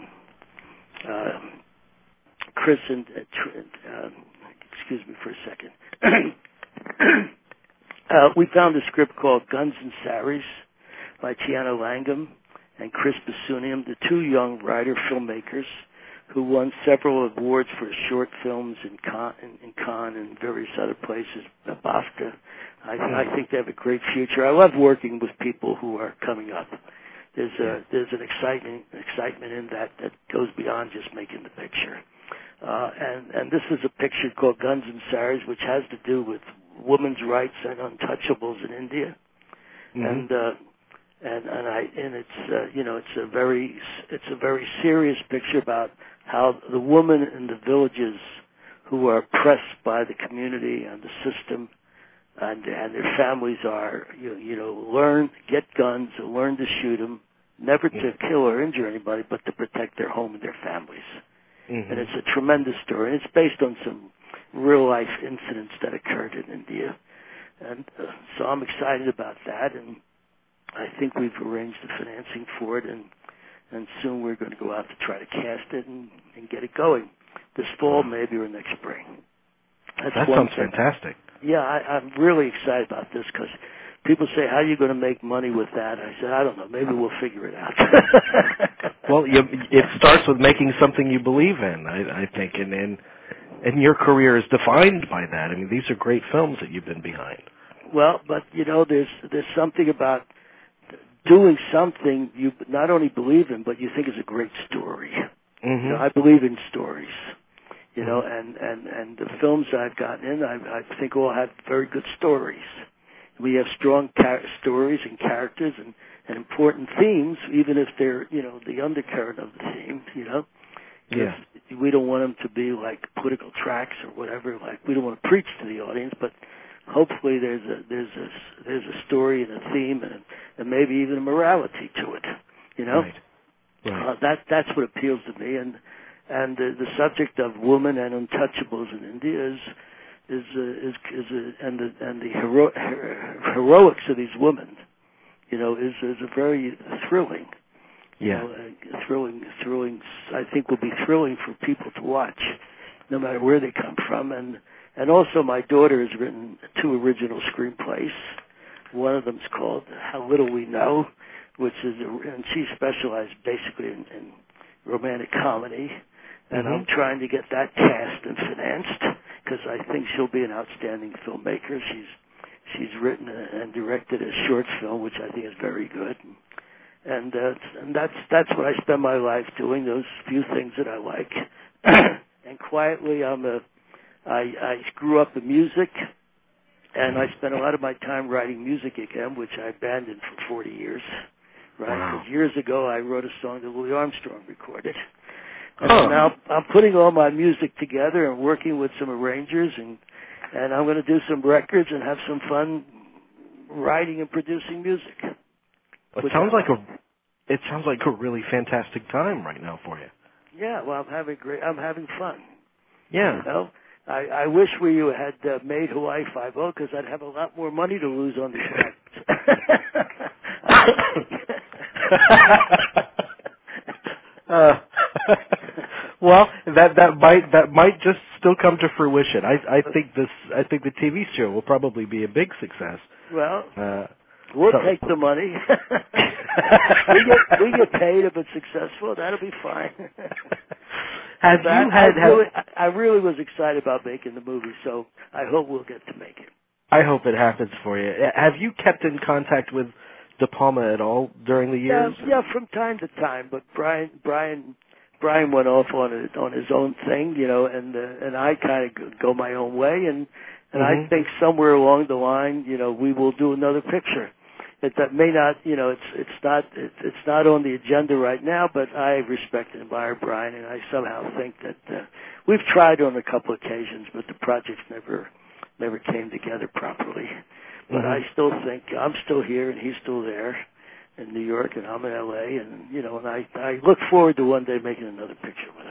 Chris, and excuse me for a second. We found a script called Guns and Saris, by Tiana Langham and Chris Basunium, the two young writer-filmmakers who won several awards for short films in Cannes and various other places, BAFTA. I think they have a great future. I love working with people who are coming up. There's an excitement in that goes beyond just making the picture. And this is a picture called Guns and Saris, which has to do with women's rights and untouchables in India. And it's a very serious picture about how the women in the villages who are oppressed by the community and the system and their families are get guns, learn to shoot them, never to kill or injure anybody, but to protect their home and their families. And it's a tremendous story. It's based on some real-life incidents that occurred in India. And so I'm excited about that, and I think we've arranged the financing for it, and soon we're going to go out to try to cast it and get it going. This fall, maybe, or next spring. That sounds fantastic. Yeah, I'm really excited about this because people say, how are you going to make money with that? I said, I don't know. Maybe we'll figure it out. Well, it starts with making something you believe in, I think, and your career is defined by that. I mean, these are great films that you've been behind. Well, but, there's something about doing something you not only believe in, but you think is a great story. I believe in stories, and the films I've gotten in, I think all have very good stories. We have strong stories and characters and important themes, even if they're, the undercurrent of the theme, We don't want them to be like political tracks or whatever. Like, we don't want to preach to the audience, but hopefully there's a story and a theme and maybe even a morality to it, Right. That's what appeals to me, and the subject of women and untouchables in India and the heroics of these women, is a very thrilling. Thrilling. I think will be thrilling for people to watch, no matter where they come from. And also, my daughter has written 2 original screenplays. One of them is called How Little We Know, and she specialized basically in romantic comedy. And I'm trying to get that cast and financed because I think she'll be an outstanding filmmaker. She's written and directed a short film, which I think is very good. And that's what I spend my life doing, those few things that I like. And quietly, I grew up in music, and I spent a lot of my time writing music again, which I abandoned for 40 years. Right? Wow. 'Cause years ago, I wrote a song that Louis Armstrong recorded. And now I'm putting all my music together and working with some arrangers, and I'm going to do some records and have some fun writing and producing music. It sounds like a really fantastic time right now for you. Yeah, well, I'm having fun. Yeah. I wish we had made Hawaii Five-0 because I'd have a lot more money to lose on these records. Well, that might just still come to fruition. I think the TV show will probably be a big success. Well, we'll take the money. we get paid if it's successful. That'll be fine. I really was excited about making the movie, so I hope we'll get to make it. I hope it happens for you. Have you kept in contact with De Palma at all during the years? Yeah, from time to time. But Brian went off on his own thing, and I kind of go my own way, and I think somewhere along the line, we will do another picture. That may not, it's not on the agenda right now, but I respect and admire Brian, and I somehow think that we've tried on a couple occasions, but the projects never came together properly. But I still think I'm still here and he's still there in New York, and I'm in L.A., and and I look forward to one day making another picture with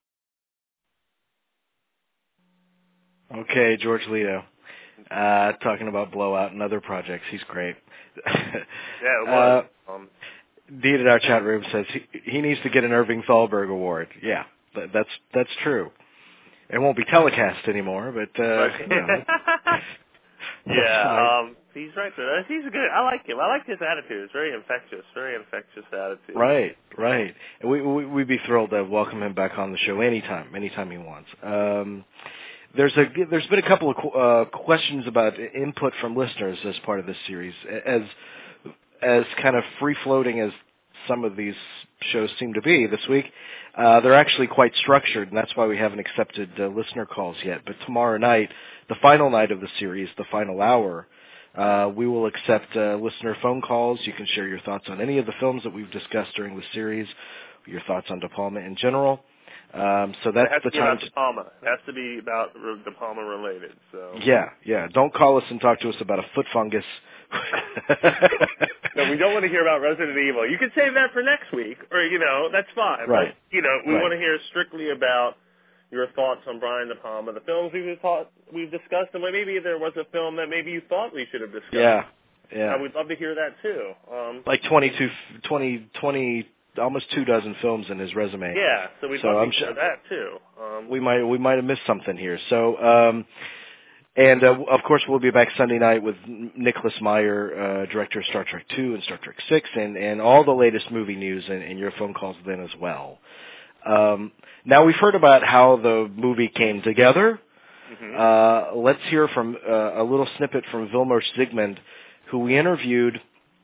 him. Okay, George Lito, talking about Blowout and other projects. He's great. Yeah, it was. Dean in our chat room says he needs to get an Irving Thalberg Award. Yeah, that's true. It won't be telecast anymore, but Yeah, He's right there. He's good. I like him. I like his attitude. It's very infectious attitude. Right. And we'd be thrilled to welcome him back on the show anytime he wants. There's been a couple of questions about input from listeners as part of this series. As kind of free-floating as some of these shows seem to be this week, they're actually quite structured, and that's why we haven't accepted listener calls yet. But tomorrow night, the final night of the series, the final hour, we will accept listener phone calls. You can share your thoughts on any of the films that we've discussed during the series, your thoughts on De Palma in general. So that's the time. De Palma. It has to be about De Palma related. So yeah. Don't call us and talk to us about a foot fungus. No, we don't want to hear about Resident Evil. You can save that for next week, or that's fine. Right. But, we want to hear strictly about your thoughts on Brian De Palma, the films we've discussed, and maybe there was a film that maybe you thought we should have discussed. Yeah. We'd love to hear that too. Like 20, almost 24 films in his resume. Yeah, so we'd love to hear that too. We might have missed something here. So, and of course we'll be back Sunday night with Nicholas Meyer, director of Star Trek II and Star Trek VI, and all the latest movie news and your phone calls then as well. Now we've heard about how the movie came together. Mm-hmm. Let's hear from a little snippet from Vilmos Zsigmond, who we interviewed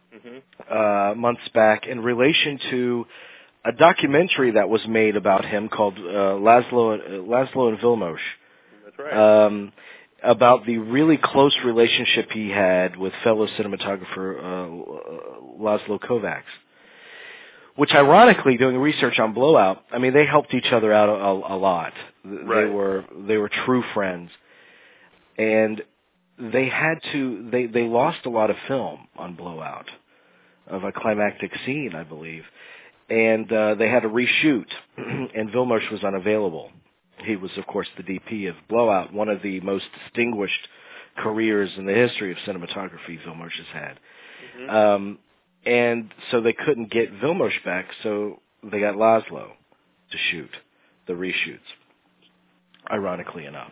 months back in relation to a documentary that was made about him called Laszlo and Vilmos. That's right. About the really close relationship he had with fellow cinematographer Laszlo Kovacs. Which, ironically, doing research on Blowout, I mean, they helped each other out a lot. Right. They were true friends, and they lost a lot of film on Blowout, of a climactic scene, I believe, and they had to reshoot, and Vilmos was unavailable. He was, of course, the DP of Blowout, one of the most distinguished careers in the history of cinematography Vilmos has had. Mm-hmm. And so they couldn't get Vilmos back, so they got Laszlo to shoot the reshoots, ironically enough.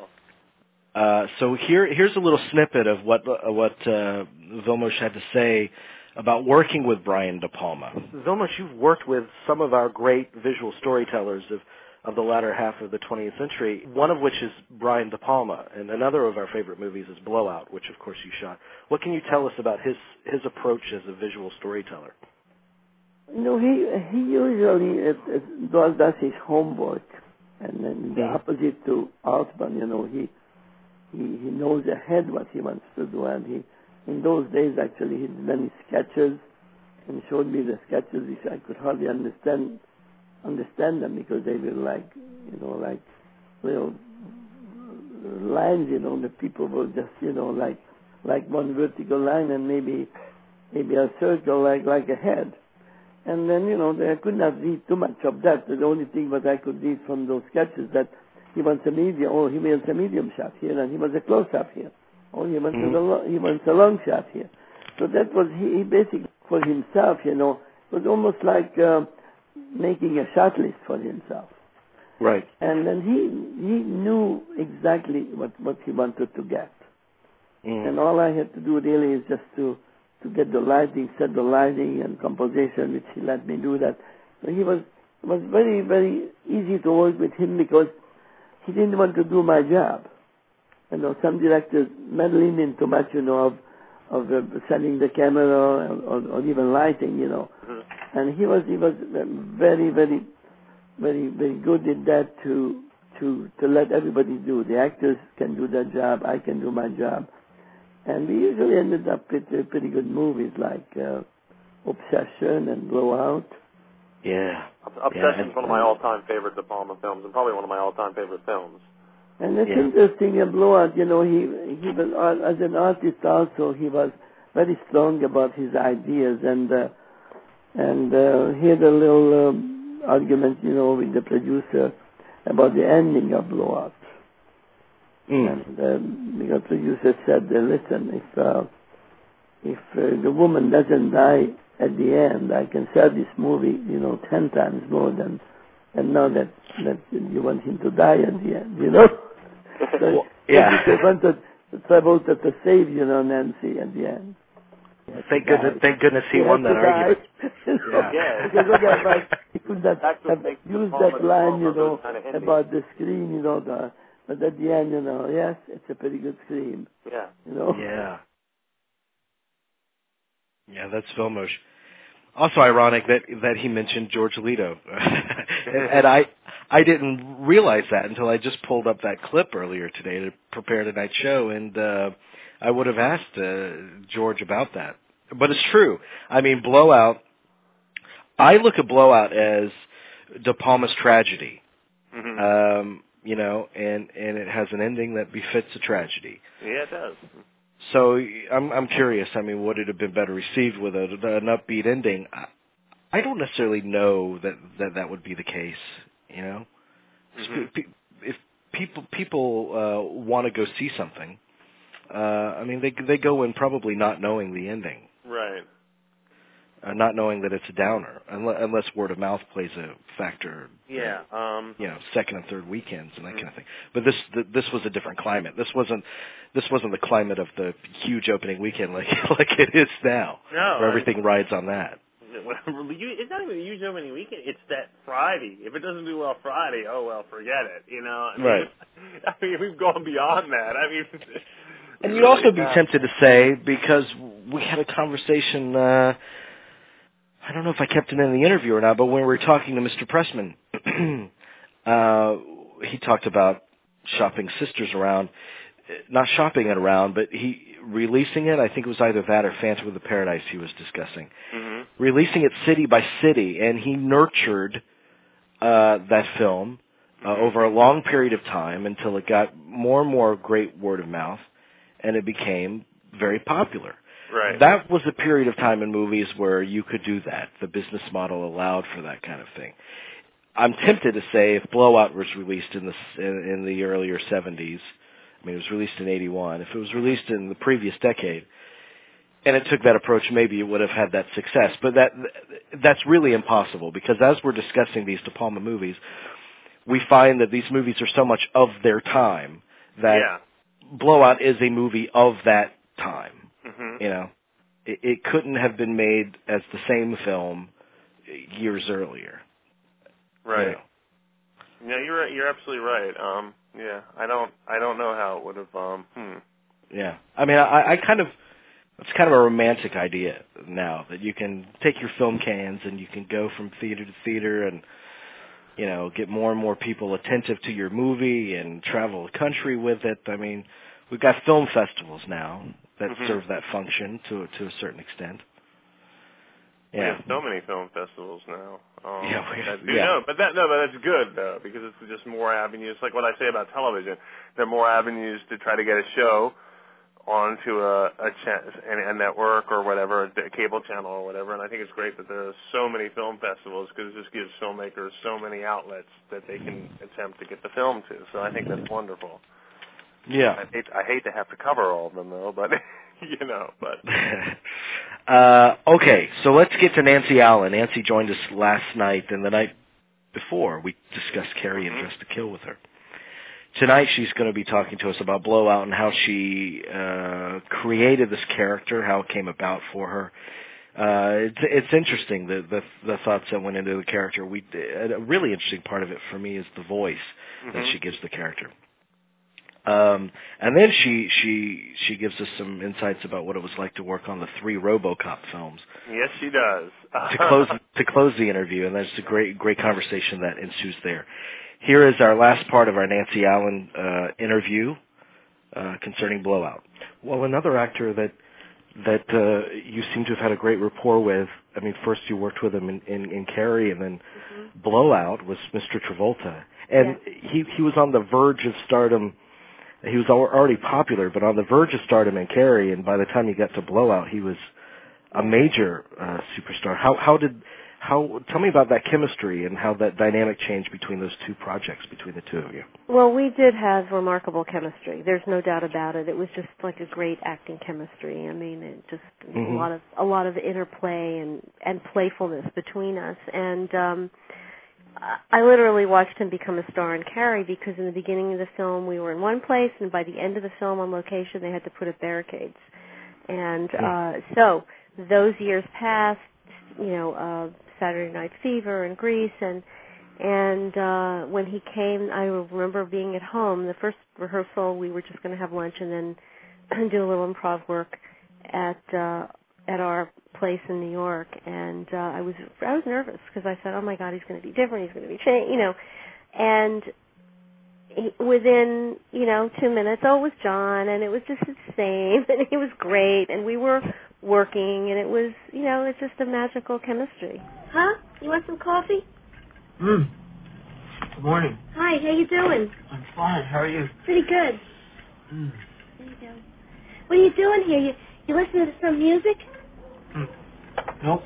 Wow. So here's a little snippet of what Vilmos had to say about working with Brian De Palma. Vilmos, you've worked with some of our great visual storytellers of the latter half of the 20th century, one of which is Brian De Palma, and another of our favorite movies is Blowout, which of course you shot. What can you tell us about his approach as a visual storyteller? He usually does his homework, and then the opposite to Altman, he knows ahead what he wants to do, and he, in those days, actually, he did many sketches and showed me the sketches, which I could hardly understand them because they were like little lines, the people were just, like one vertical line and maybe a circle like a head. And then, I could not read too much of that. The only thing that I could read from those sketches that he wants a medium shot here, and he wants a close-up here. Or he wants a long shot here. So that was, he basically, for himself, it was almost like making a shot list for himself. Right. And then he knew exactly what he wanted to get. And all I had to do really is just to get the lighting, set the lighting and composition, which he let me do that. So it was very, very easy to work with him because he didn't want to do my job. Some directors meddling in too much, of setting the camera or even lighting, And he was very, very, very, very good at that to let everybody do. The actors can do their job, I can do my job. And we usually ended up with pretty good movies like Obsession and Blowout. Yeah. Obsession is one of my all-time favorite De Palma films, and probably one of my all-time favorite films. And it's interesting in Blowout, he was, as an artist also, he was very strong about his ideas, and he had a little argument, with the producer about the ending of Blowout. And the producer said, listen, if the woman doesn't die at the end, I can sell this movie, 10 times more than now that you want him to die at the end, So yeah. He about to save, Nancy at the end. Thank goodness he won that argument. Because otherwise he could not have used that line, about the scream, but at the end, yes, it's a pretty good scream. Yeah. Yeah, that's Filmosh. Also ironic that he mentioned George Alito. And I didn't realize that until I just pulled up that clip earlier today to prepare tonight's show, and I would have asked George about that. But it's true. I mean, Blowout, I look at Blowout as De Palma's tragedy. Mm-hmm. And it has an ending that befits a tragedy. Yeah, it does. So I'm curious. I mean, would it have been better received with an upbeat ending? I don't necessarily know that would be the case. Mm-hmm. If people want to go see something, I mean, they go in probably not knowing the ending, right? Not knowing that it's a downer, unless word of mouth plays a factor. Yeah. Second and third weekends and that kind of thing. But this was a different climate. This wasn't the climate of the huge opening weekend like it is now. No, where everything rides on that. It's not even a huge opening weekend. It's that Friday. If it doesn't do well Friday, oh well, forget it. Right. I mean, we've gone beyond that. I mean, and you'd also be tempted to say, because we had a conversation. I don't know if I kept it in the interview or not, but when we were talking to Mr. Pressman, he talked about shopping Sisters around, not shopping it around, but he releasing it. I think it was either that or Phantom of the Paradise he was discussing. Mm-hmm. Releasing it city by city, and he nurtured that film over a long period of time until it got more and more great word of mouth, and it became very popular. Right. That was a period of time in movies where you could do that. The business model allowed for that kind of thing. I'm tempted to say if Blowout was released in the earlier 70s, I mean, it was released in 81. If it was released in the previous decade, and it took that approach, maybe it would have had that success. But that's really impossible, because as we're discussing these De Palma movies, we find that these movies are so much of their time that Blowout is a movie of that time. Mm-hmm. It couldn't have been made as the same film years earlier. Right. Yeah, you're right. You're absolutely right. I don't know how it would have. Yeah, I mean, I kind of, it's kind of a romantic idea now that you can take your film cans and you can go from theater to theater and get more and more people attentive to your movie and travel the country with it. I mean, we've got film festivals now that serve that function to a certain extent. Yeah. We have so many film festivals now. But that's good though, because it's just more avenues. Like what I say about television, there are more avenues to try to get a show onto a network or whatever, a cable channel or whatever. And I think it's great that there are so many film festivals, because it just gives filmmakers so many outlets that they can attempt to get the film to. So I think that's wonderful. Yeah. I hate to have to cover all of them though, but but. Okay, so let's get to Nancy Allen. Nancy joined us last night, and the night before we discussed Carrie and Dressed to Kill with her. Tonight she's going to be talking to us about Blowout and how she created this character, how it came about for her. It's interesting, the thoughts that went into the character. A really interesting part of it for me is the voice that she gives the character. And then she gives us some insights about what it was like to work on the 3 RoboCop films. Yes, she does. to close the interview, and that's a great conversation that ensues there. Here is our last part of our Nancy Allen interview concerning Blowout. Well, another actor that you seem to have had a great rapport with. I mean, first you worked with him in Carrie, and then Blowout was Mr. Travolta, and he was on the verge of stardom. He was already popular, but on the verge of stardom in Carrie, and by the time he got to Blowout, he was a major superstar. Tell me about that chemistry and how that dynamic changed between those two projects, between the two of you. Well, we did have remarkable chemistry. There's no doubt about it. It was just like a great acting chemistry. I mean, it just a lot of interplay and playfulness between us. And I literally watched him become a star in Carrie, because in the beginning of the film we were in one place, and by the end of the film on location they had to put up barricades. And so those years passed, Saturday Night Fever and Grease, and when he came, I remember being at home. The first rehearsal, we were just going to have lunch and then do a little improv work at our place in New York, and I was nervous because I said, "Oh my God, he's going to be different. He's going to be changed," And within 2 minutes, it was John, and it was just the same, and he was great, and we were working, and it was it's just a magical chemistry. Huh? You want some coffee? Good morning. Hi, how you doing? I'm fine. How are you? Pretty good. There you go. What are you doing here? You listening to some music? Nope.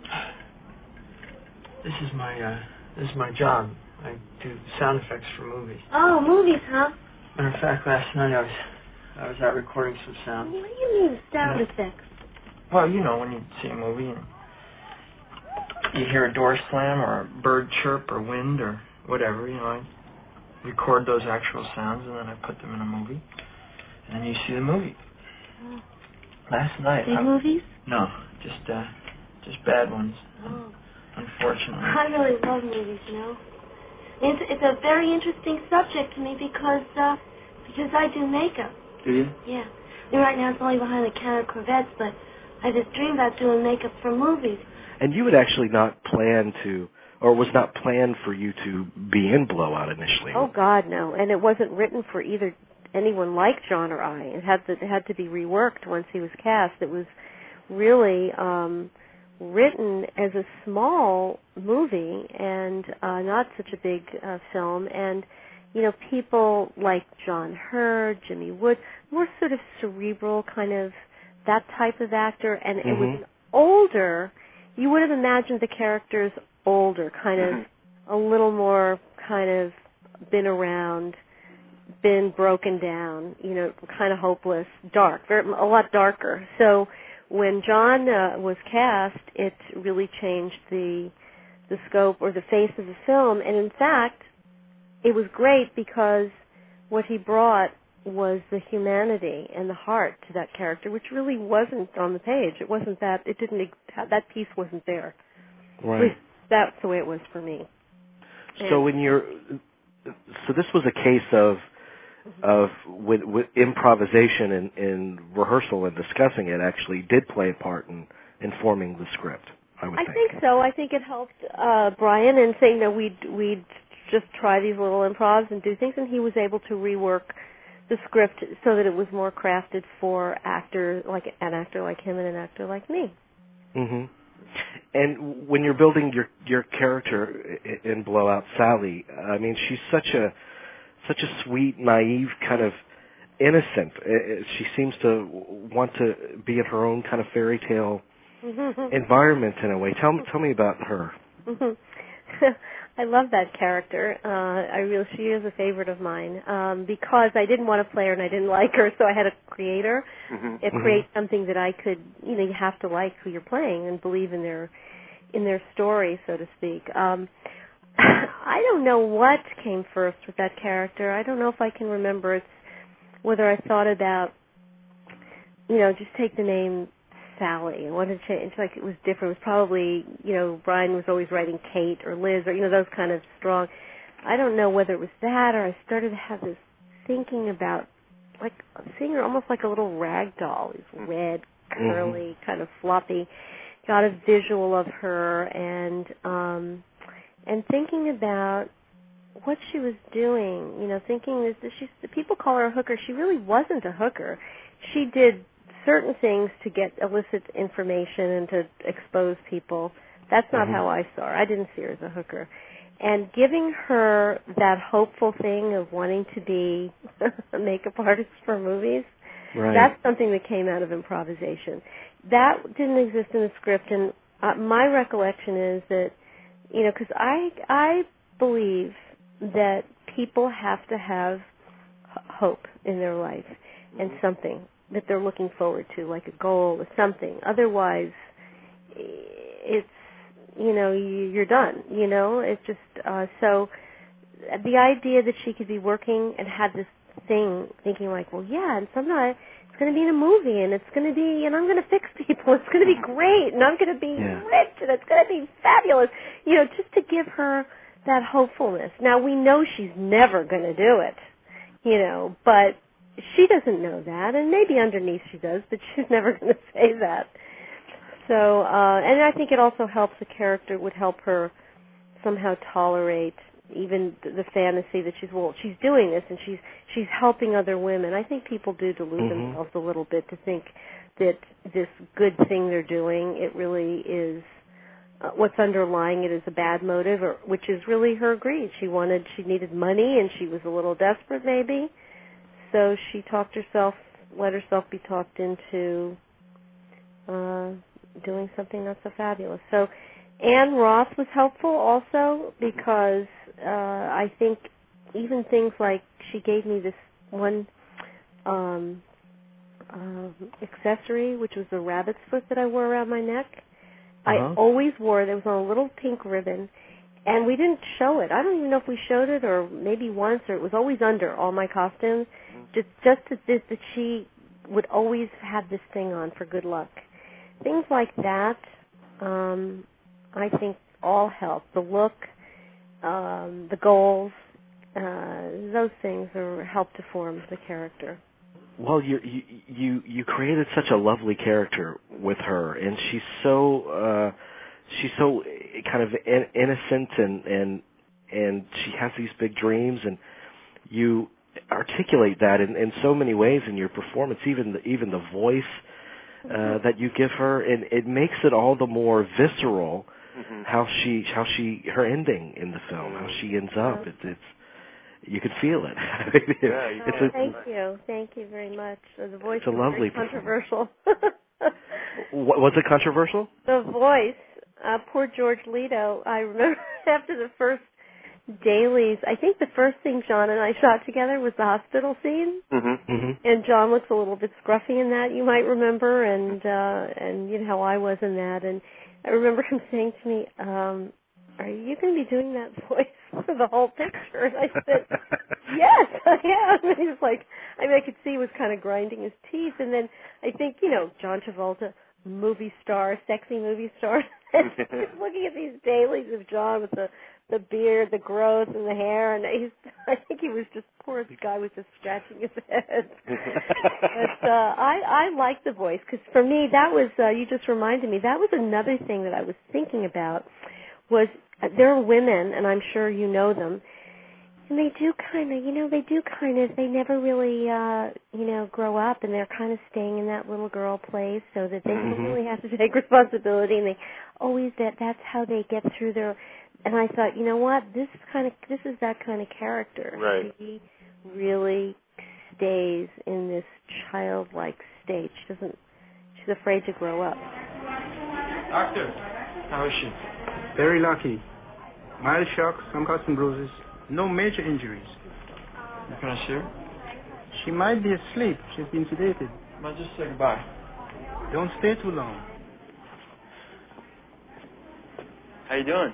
This is my job. I do sound effects for movies. Oh, movies, huh? Matter of fact, last night I was out recording some sounds. What do you mean sound effects? Well, when you see a movie and you hear a door slam or a bird chirp or wind or whatever, I record those actual sounds and then I put them in a movie, and then you see the movie. Oh. Last night. Big movies? No, just bad ones. Oh. Unfortunately. I really love movies, It's a very interesting subject to me because I do makeup. Do you? Yeah. Right now it's only behind the counter Corvettes, but I just dreamed about doing makeup for movies. And you had actually not planned to, or was not planned for you to be in Blowout initially. Oh God, no. And it wasn't written for either anyone like John or I. It had to be reworked once he was cast. It was really written as a small movie and not such a big film. And people like John Hurd, Jimmy Wood, more sort of cerebral kind of that type of actor. And it was older. You would have imagined the characters older, kind of a little more kind of been around, been broken down, kind of hopeless, dark, a lot darker. So when John was cast, it really changed the scope or the face of the film. And in fact, it was great because what he brought was the humanity and the heart to that character, which really wasn't on the page. It wasn't that. It didn't. That piece wasn't there. Right. At least that's the way it was for me. So so this was a case of with improvisation and rehearsal and discussing it actually did play a part in forming the script. I think so. I think it helped Brian in saying that we'd just try these little improvs and do things, and he was able to rework the script so that it was more crafted for an actor like him and an actor like me. Mhm. And when you're building your character in Blowout, Sally, I mean, she's such a sweet, naive, kind of innocent. She seems to want to be in her own kind of fairy tale environment in a way. Tell me about her. I love that character. She is a favorite of mine because I didn't want to play her and I didn't like her, so I had to create her and create something that I could. You have to like who you're playing and believe in their story, so to speak. I don't know what came first with that character. I don't know if I can remember. It's whether I thought about, just take the name Sally. I wanted to change, like it was different. It was probably, Brian was always writing Kate or Liz or, those kind of strong. I don't know whether it was that or I started to have this thinking about, like, seeing her almost like a little rag doll. It's red, curly, kind of floppy. Got a visual of her and thinking about what she was doing, thinking that people call her a hooker. She really wasn't a hooker. She did certain things to elicit information and to expose people. That's not how I saw her. I didn't see her as a hooker. And giving her that hopeful thing of wanting to be a makeup artist for movies, that's something that came out of improvisation. That didn't exist in the script, and my recollection is that, because I believe that people have to have hope in their life and something that they're looking forward to, like a goal or something. Otherwise, you're done. It's just so the idea that she could be working and had this thing, thinking like, well, yeah, and somehow it's going to be in a movie, and it's going to be, and I'm going to fix people. It's going to be great, and I'm going to be rich, and it's going to be fabulous. Just to give her that hopefulness. Now we know she's never going to do it, but she doesn't know that, and maybe underneath she does, but she's never going to say that. So, and I think it also helps the character, would help her somehow tolerate even the fantasy that she's doing this and she's helping other women. I think people do delude themselves a little bit to think that this good thing they're doing, it really is what's underlying it is a bad motive, which is really her greed. She needed money, and she was a little desperate maybe, so she let herself be talked into doing something not so fabulous. So Anne Roth was helpful also because I think even things like she gave me this one accessory, which was the rabbit's foot that I wore around my neck. I always wore it. It was on a little pink ribbon, and we didn't show it. I don't even know if we showed it or maybe once, or it was always under all my costumes, just that she would always have this thing on for good luck. Things like that, I think all help. The look, the goals, those things help to form the character. Well, you created such a lovely character with her, and she's so kind of innocent, and she has these big dreams, and you articulate that in so many ways in your performance, even the voice that you give her, and it makes it all the more visceral. How her ending in the film, how she ends up, it's you could feel it. Thank you very much. The voice was very controversial. Was it controversial? The voice, poor George Leto. I remember after the first dailies, I think the first thing John and I shot together was the hospital scene, and John looks a little bit scruffy in that, you might remember, and you know how I was in that, and I remember him saying to me, are you going to be doing that voice for the whole picture? And I said, yes, I am. And he was like, I could see he was kind of grinding his teeth. And then I think, John Travolta, movie star, sexy movie star, looking at these dailies of John with the beard, the growth, and the hair, and I think he was just, poor guy was just scratching his head. But I like the voice, because for me, that was, you just reminded me, that was another thing that I was thinking about, was there are women, and I'm sure you know them, and they do kind of, they never really, grow up, and they're kind of staying in that little girl place, so that they don't really have to take responsibility, and they always, that's how they get through their, and I thought, you know what, this is that kind of character. Right. She really stays in this childlike state. She's afraid to grow up. Doctor, how is she? Very lucky. Mild shock, some cuts and bruises. No major injuries. Can I see her? She might be asleep. She's been sedated. I'll just say goodbye. Don't stay too long. How you doing?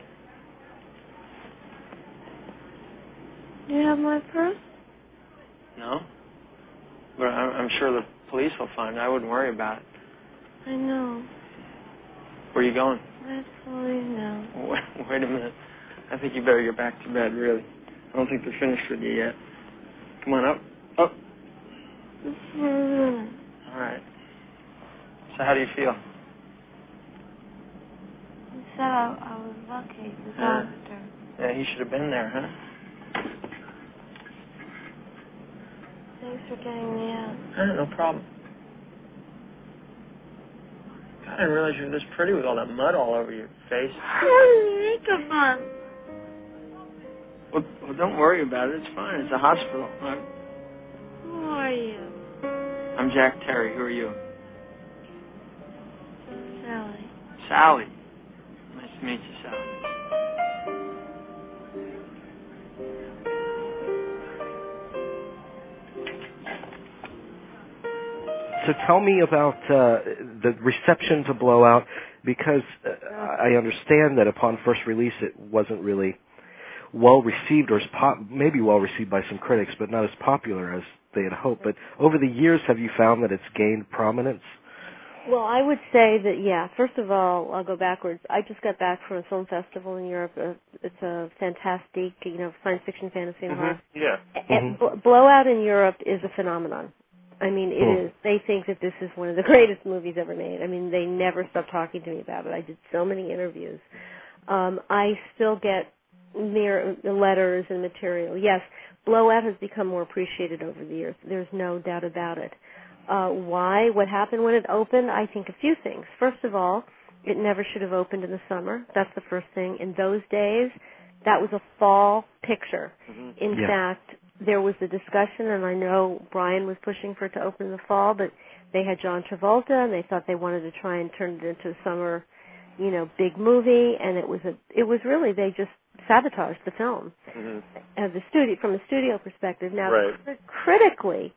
Do you have my purse? No. But I'm sure the police will find it. I wouldn't worry about it. I know. Where are you going? I totally know. Wait a minute. I think you better get back to bed, really. I don't think they're finished with you yet. Come on up. Up. All right. So how do you feel? You said I was lucky, the doctor. Yeah, he should have been there, huh? Thanks for getting me out. No problem. God, I didn't realize you were this pretty with all that mud all over your face. Come Well, don't worry about it. It's fine. It's a hospital. Who are you? I'm Jack Terry. Who are you? Sally. Sally. Nice to meet you, Sally. So tell me about the reception to Blowout, because I understand that upon first release it wasn't really well received, or maybe well received by some critics, but not as popular as they had hoped. But over the years, have you found that it's gained prominence? Well, I would say that, yeah, first of all, I'll go backwards. I just got back from a film festival in Europe. It's a fantastic, science fiction, fantasy, and horror. Yeah. And Blowout in Europe is a phenomenon. I mean, it is. They think that this is one of the greatest movies ever made. I mean, they never stop talking to me about it. I did so many interviews. I still get letters and material. Yes, Blowout has become more appreciated over the years. There's no doubt about it. Why? What happened when it opened? I think a few things. First of all, it never should have opened in the summer. That's the first thing. In those days, that was a fall picture. In fact, there was a discussion, and I know Brian was pushing for it to open in the fall, but they had John Travolta, and they thought they wanted to try and turn it into a summer, big movie, and it was really, they just sabotaged the film as from a studio perspective. Now, critically,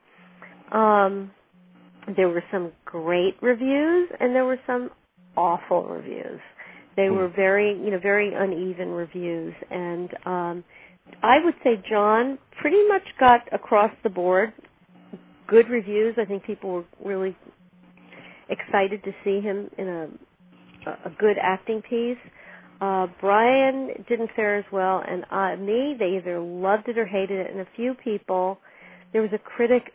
there were some great reviews, and there were some awful reviews. They were very uneven reviews, and I would say John pretty much got across the board good reviews. I think people were really excited to see him in a good acting piece. Brian didn't fare as well, and they either loved it or hated it, and a few people, there was a critic,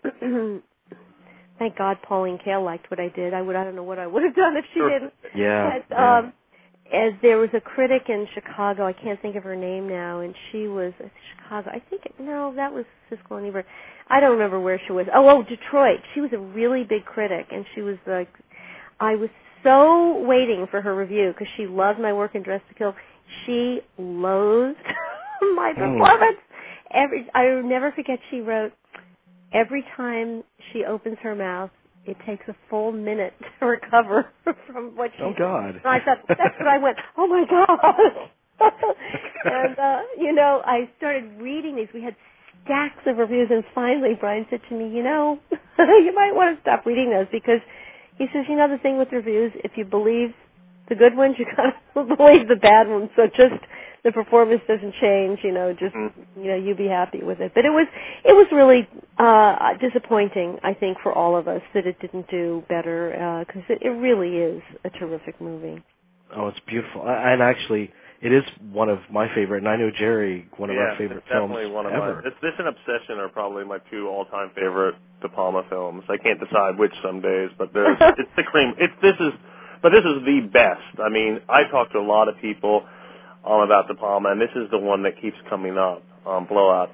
thank God Pauline Kael liked what I did. I don't know what I would have done if she didn't. Yeah. But, as there was a critic in Chicago, I can't think of her name now, and she was Chicago. That was Siskel and Ebert. I don't remember where she was. Oh, Detroit. She was a really big critic, and she was like, I was so waiting for her review because she loved my work in Dress to Kill. She loathed my performance. I will never forget. She wrote, every time she opens her mouth, it takes a full minute to recover from what she said. Oh, God. And I thought, that's when I went, oh, my God. And, I started reading these. We had stacks of reviews, and finally Brian said to me, you might want to stop reading those, because he says, the thing with reviews, if you believe the good ones, you got to believe the bad ones. So just the performance doesn't change, you be happy with it. But it was really disappointing, I think, for all of us that it didn't do better, because it really is a terrific movie. Oh, it's beautiful. And actually, it is one of my favorite, and I know Jerry, one of our favorite films definitely one of ever. This and Obsession are probably my two all-time favorite De Palma films. I can't decide which some days, but it's the cream. This is the best. I mean, I talk to a lot of people about De Palma, and this is the one that keeps coming up. Blowout.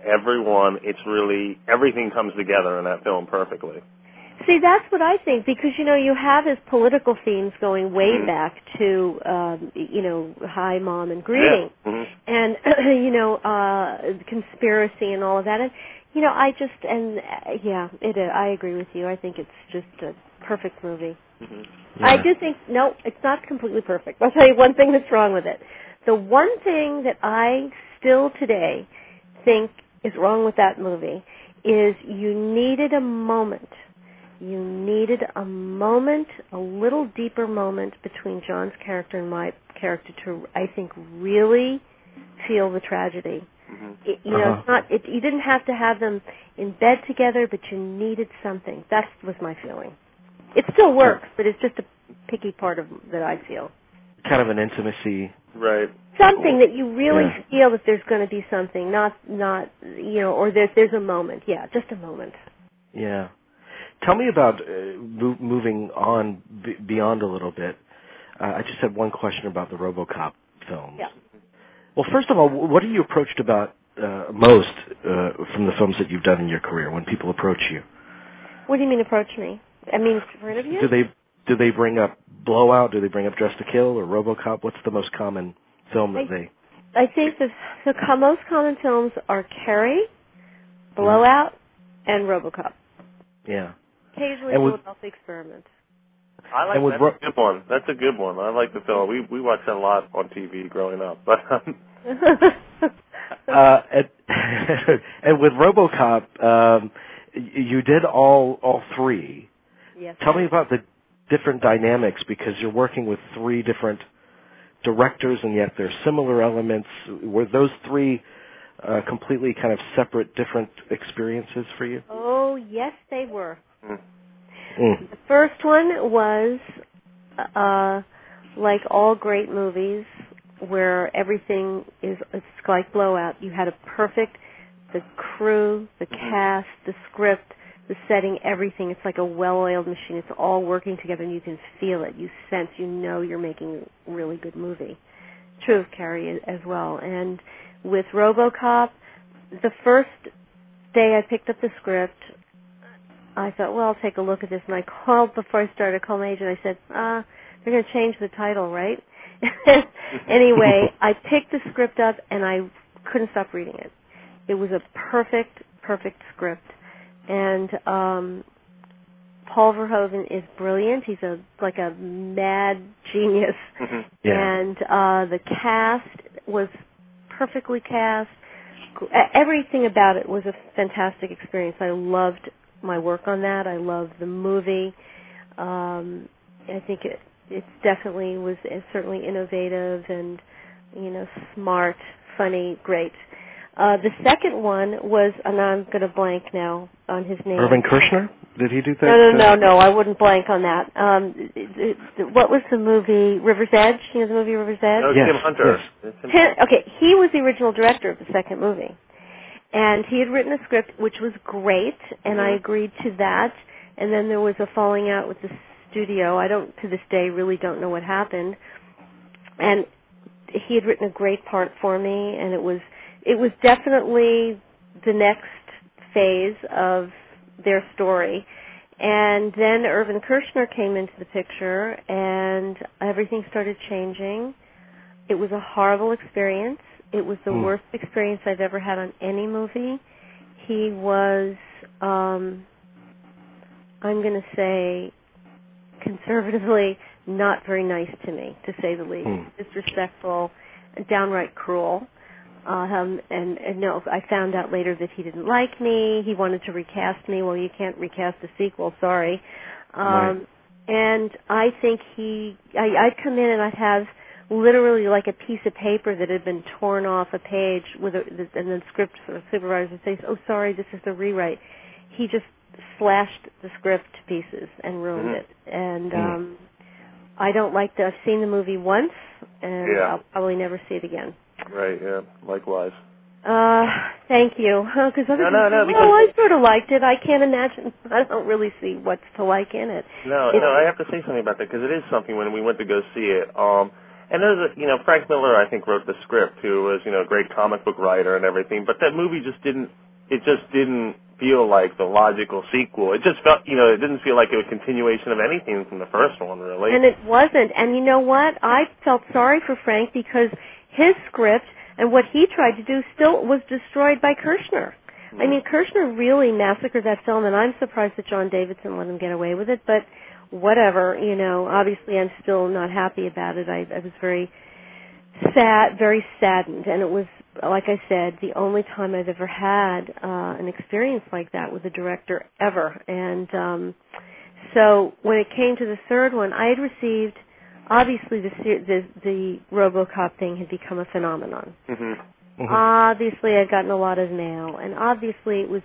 Everything comes together in that film perfectly. See, that's what I think, because, you have his political themes going way back to, Hi, Mom, and Greeting, and, conspiracy and all of that. And, I agree with you. I think it's just a perfect movie. Yeah. I do think, no, it's not completely perfect. I'll tell you one thing that's wrong with it. The one thing that I still today think is wrong with that movie is you needed a moment. You needed a moment, a little deeper moment between John's character and my character to, I think, really feel the tragedy. It's not. You didn't have to have them in bed together, but you needed something. That was my feeling. It still works, but it's just a picky part of that I feel. Kind of an intimacy, right? Something that you really feel that there's going to be something, not or there's a moment. Yeah, just a moment. Yeah. Tell me about moving on beyond a little bit. I just had one question about the RoboCop films. Yeah. Well, first of all, what are you approached about most from the films that you've done in your career when people approach you? What do you mean approach me? I mean for interviews? Do they bring up Blowout? Do they bring up Dress to Kill or RoboCop? What's the most common film that they... I think the most common films are Carrie, Blowout, and RoboCop. Yeah. Occasionally Philadelphia Experiment. I like that's a good one. That's a good one. I like the film. We watched that a lot on TV growing up. But and with RoboCop, you did all three. Yes. Tell me about the different dynamics, because you're working with three different directors, and yet there's similar elements. Were those three completely kind of separate, different experiences for you? Oh, yes, they were. The first one was, like all great movies, where everything is, it's like Blowout. You had the crew, the cast, the script, the setting, everything. It's like a well-oiled machine. It's all working together, and you can feel it. You sense, you're making a really good movie. True of Carrie as well. And with RoboCop, the first day I picked up the script, I thought, well, I'll take a look at this. And I called before I started, I called my agent. I said, they're going to change the title, right? Anyway, I picked the script up, and I couldn't stop reading it. It was a perfect script. And Paul Verhoeven is brilliant. He's like a mad genius. And the cast was perfectly cast. Everything about it was a fantastic experience. I loved my work on that. I loved the movie. I think it definitely was certainly innovative and, smart, funny, great. The second one was, and I'm going to blank now on his name. Irvin Kershner? Did he do that? No, I wouldn't blank on that. What was the movie, River's Edge? You know the movie River's Edge? No, Tim Hunter. Yes. Okay, he was the original director of the second movie. And he had written a script which was great, and I agreed to that. And then there was a falling out with the studio. I don't, to this day, really don't know what happened. And he had written a great part for me, and it was definitely the next phase of their story. And then Irvin Kershner came into the picture, and everything started changing. It was a horrible experience. It was the worst experience I've ever had on any movie. He was, I'm going to say, conservatively, not very nice to me, to say the least. Disrespectful, downright cruel. And no, I found out later that he didn't like me. He wanted to recast me. Well, you can't recast a sequel, sorry. And I think I'd come in and I'd have literally like a piece of paper that had been torn off a page and then script supervisor would say, oh, sorry, this is the rewrite. He just slashed the script to pieces and ruined it. And I don't like that. I've seen the movie once, and I'll probably never see it again. Right, yeah, likewise. Thank you. Because I sort of liked it. I can't imagine. I don't really see what's to like in it. No, I have to say something about that because it is something when we went to go see it. And there's Frank Miller, I think, wrote the script, who was, a great comic book writer and everything. But that movie just didn't feel like the logical sequel. It just felt, it didn't feel like a continuation of anything from the first one, really. And it wasn't. And you know what? I felt sorry for Frank because his script and what he tried to do still was destroyed by Kershner. I mean, Kershner really massacred that film, and I'm surprised that John Davidson let him get away with it, but whatever, obviously I'm still not happy about it. I was very saddened, and it was, like I said, the only time I've ever had an experience like that with a director ever. And so when it came to the third one, I had received, obviously the RoboCop thing had become a phenomenon. Obviously I'd gotten a lot of mail, and obviously it was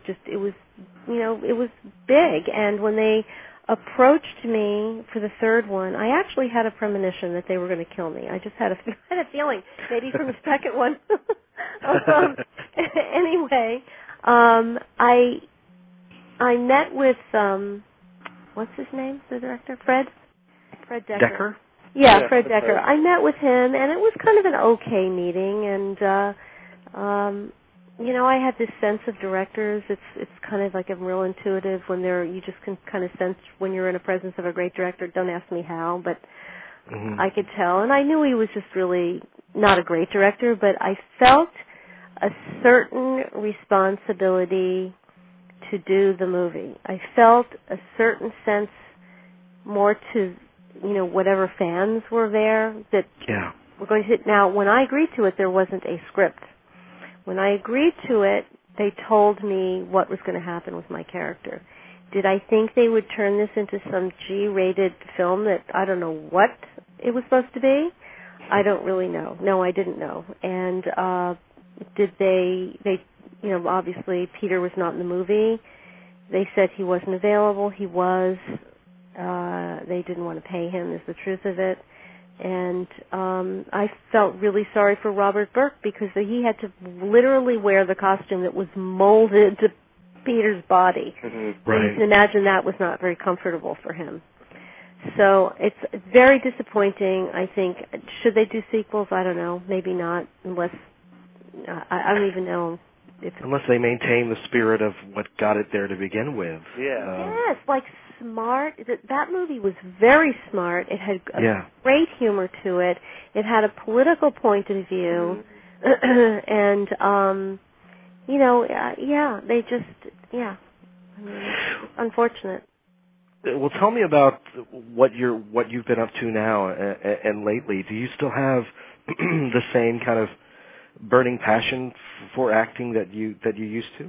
big. And when they approached me for the third one, I actually had a premonition that they were going to kill me. I just had a feeling, maybe from the second one. Anyway, I met with what's his name, the director? Fred Decker. Yeah, Fred Decker. I met with him, and it was kind of an okay meeting, and I had this sense of directors. It's kind of like I'm real intuitive when you just can kind of sense when you're in the presence of a great director. Don't ask me how, but I could tell. And I knew he was just really not a great director, but I felt a certain responsibility to do the movie. I felt a certain sense more to, whatever fans were there that were going to hit. Now, when I agreed to it, there wasn't a script. When I agreed to it, they told me what was going to happen with my character. Did I think they would turn this into some G-rated film that I don't know what it was supposed to be? I don't really know. No, I didn't know. And did they, obviously Peter was not in the movie. They said he wasn't available. He was. They didn't want to pay him, is the truth of it. And I felt really sorry for Robert Burke because he had to literally wear the costume that was molded to Peter's body. Mm-hmm. Right. You can imagine that was not very comfortable for him. So it's very disappointing, I think. Should they do sequels? I don't know. Maybe not, unless I don't even know. Unless they maintain the spirit of what got it there to begin with. Yeah. Yes, like smart. That movie was very smart. It had great humor to it. It had a political point of view. And, they just, I mean, it's unfortunate. Well, tell me about what you've been up to now and lately. Do you still have the same kind of burning passion for acting that you used to?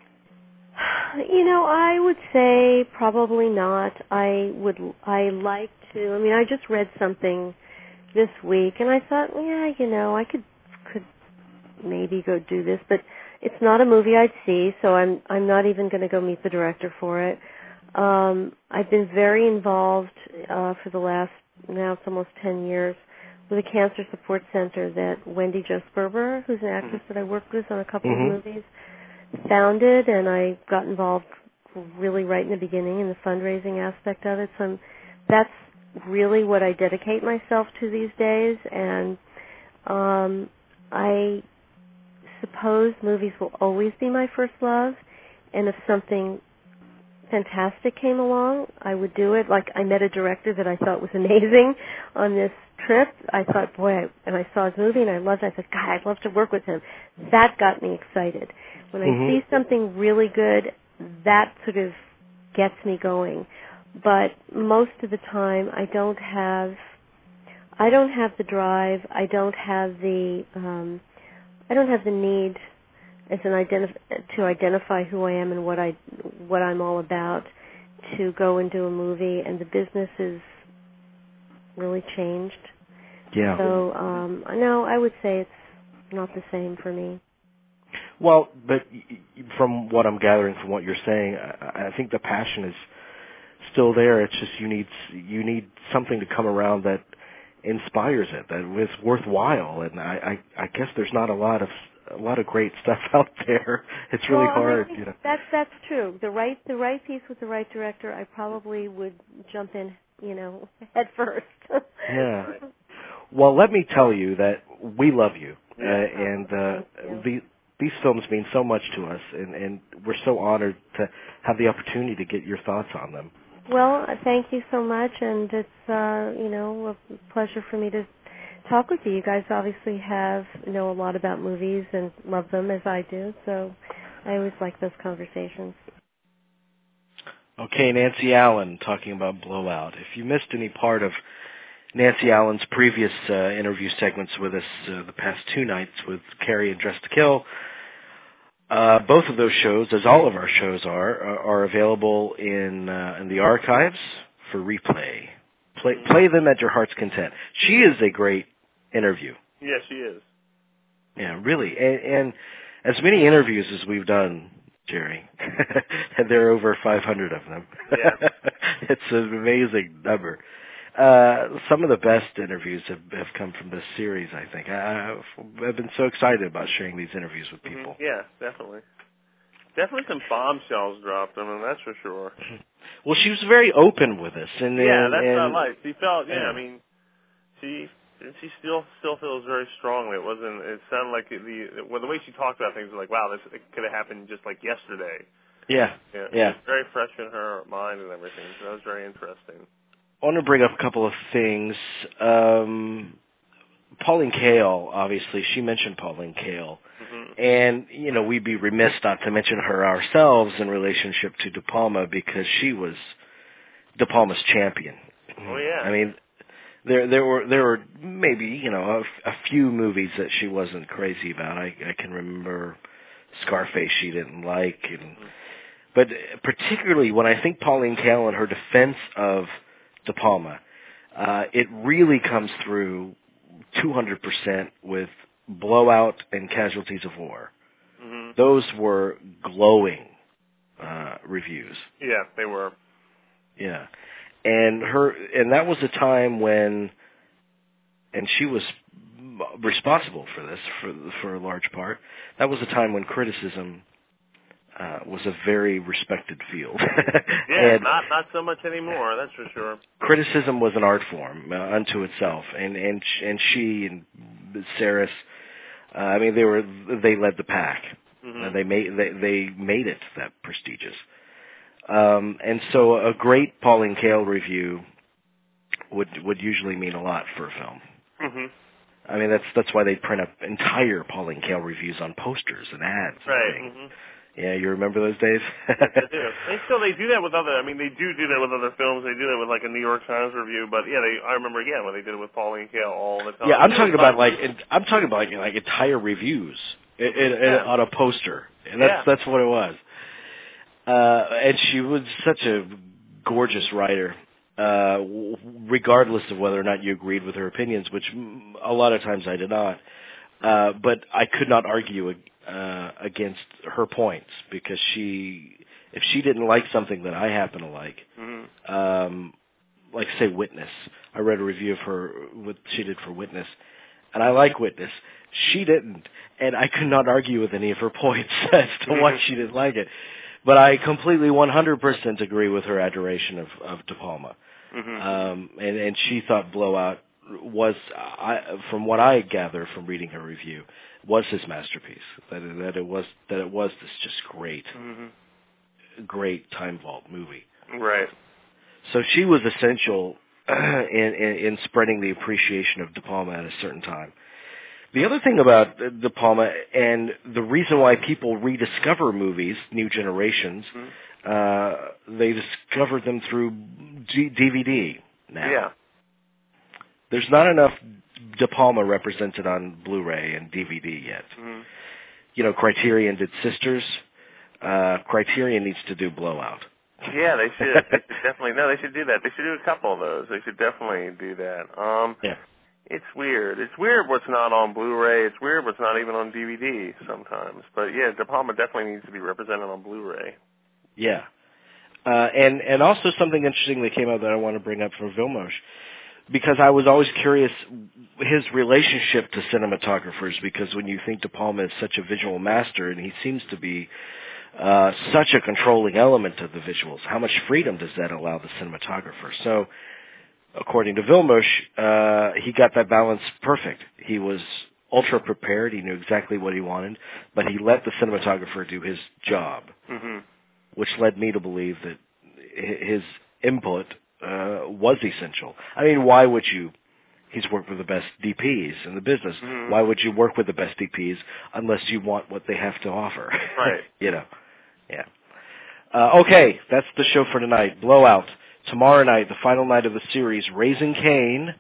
I would say probably not. I like to. I mean, I just read something this week, and I thought, I could maybe go do this, but it's not a movie I'd see, so I'm not even going to go meet the director for it. I've been very involved for the last, now it's almost 10 years, with a cancer support center that Wendy Jo Sperber, who's an actress that I worked with on a couple of movies, founded, and I got involved really right in the beginning in the fundraising aspect of it. So that's really what I dedicate myself to these days, and I suppose movies will always be my first love, and if something fantastic came along, I would do it. Like, I met a director that I thought was amazing on this trip. I thought, and I saw his movie and I loved it. I said, God, I'd love to work with him. That got me excited. When I see something really good, that sort of gets me going. But most of the time, I don't have the drive. I don't have the need to identify who I am and what I'm all about to go and do a movie, and the business is really changed. Yeah. So no, I would say it's not the same for me. Well, but from what I'm gathering from what you're saying, I think the passion is still there. It's just you need something to come around that inspires it, that is worthwhile. And I guess there's not a lot of great stuff out there. It's really hard, That's true. The right piece with the right director, I probably would jump in, head first. Yeah. Well, let me tell you that we love you, and these films mean so much to us, and we're so honored to have the opportunity to get your thoughts on them. Well, thank you so much, and it's a pleasure for me to talk with you. You guys obviously know a lot about movies and love them as I do, so I always like those conversations. Okay, Nancy Allen talking about Blowout. If you missed any part of Nancy Allen's previous interview segments with us the past two nights with Carrie and Dress to Kill, both of those shows, as all of our shows are available in the archives for replay. Play them at your heart's content. She is a great interview. Yes, she is. Yeah, really. And as many interviews as we've done, Jerry, and there are over 500 of them. Yeah. It's an amazing number. Some of the best interviews have come from this series, I think. I've been so excited about sharing these interviews with people. Yeah, definitely. Definitely some bombshells dropped, that's for sure. Well, she was very open with us. That's what I like. She felt, she still feels very strongly. It sounded like the way she talked about things was like, wow, it could have happened just like yesterday. Yeah. It's very fresh in her mind and everything, so that was very interesting. I want to bring up a couple of things. Pauline Kael, obviously, she mentioned Pauline Kael. And, we'd be remiss not to mention her ourselves in relationship to De Palma because she was De Palma's champion. Oh, yeah. I mean, there were maybe, a few movies that she wasn't crazy about. I can remember Scarface she didn't like. But particularly when I think Pauline Kael and her defense of De Palma, it really comes through 200% with Blowout and Casualties of War. Mm-hmm. Those were glowing reviews. Yeah, they were. Yeah. And that was a time when, and she was responsible for this for a large part, that was a time when criticism was a very respected field. Yeah, not so much anymore, that's for sure. Criticism was an art form unto itself, and she and Saris, I mean, they led the pack. Mm-hmm. They made it that prestigious. And so a great Pauline Kael review would usually mean a lot for a film. Mm-hmm. I mean, that's why they print up entire Pauline Kael reviews on posters and ads. Right. And mm-hmm. Yeah, you remember those days? They do. They do that with other. I mean, they do that with other films. They do that with like a New York Times review. But yeah, I remember again when they did it with Pauline Kael all the time. Yeah, I'm talking about like entire reviews on a poster, and that's what it was. And she was such a gorgeous writer, regardless of whether or not you agreed with her opinions, which a lot of times I did not. But I could not argue against her points, because if she didn't like something that I happen to like, like say Witness. I read a review of what she did for Witness, and I like Witness. She didn't, and I could not argue with any of her points as to why she didn't like it. But I completely 100% agree with her adoration of De Palma. And she thought Blowout was, from what I gather from reading her review, was his masterpiece. That it was this just great Time Vault movie. Right. So she was essential in spreading the appreciation of De Palma at a certain time. The other thing about De Palma, and the reason why people rediscover movies, new generations, they discover them through DVD now. Yeah. There's not enough De Palma represented on Blu-ray and DVD yet. You know, Criterion did Sisters. Criterion needs to do Blowout. Yeah, they should. They should do that. They should do a couple of those. They should definitely do that. Yeah. It's weird. It's weird what's not on Blu-ray. It's weird what's not even on DVD sometimes. But yeah, De Palma definitely needs to be represented on Blu-ray. Yeah. And also something interesting that came out that I want to bring up from Vilmos, because I was always curious his relationship to cinematographers, because when you think De Palma is such a visual master, and he seems to be such a controlling element of the visuals, how much freedom does that allow the cinematographer? So, according to Vilmos, he got that balance perfect. He was ultra prepared. He knew exactly what he wanted, but he let the cinematographer do his job, which led me to believe that his input was essential. I mean, why would you? He's worked with the best DPs in the business. Why would you work with the best DPs unless you want what they have to offer? Right. You know. Yeah. Okay, that's the show for tonight. Blowout. Tomorrow night, the final night of the series, Raising Cain,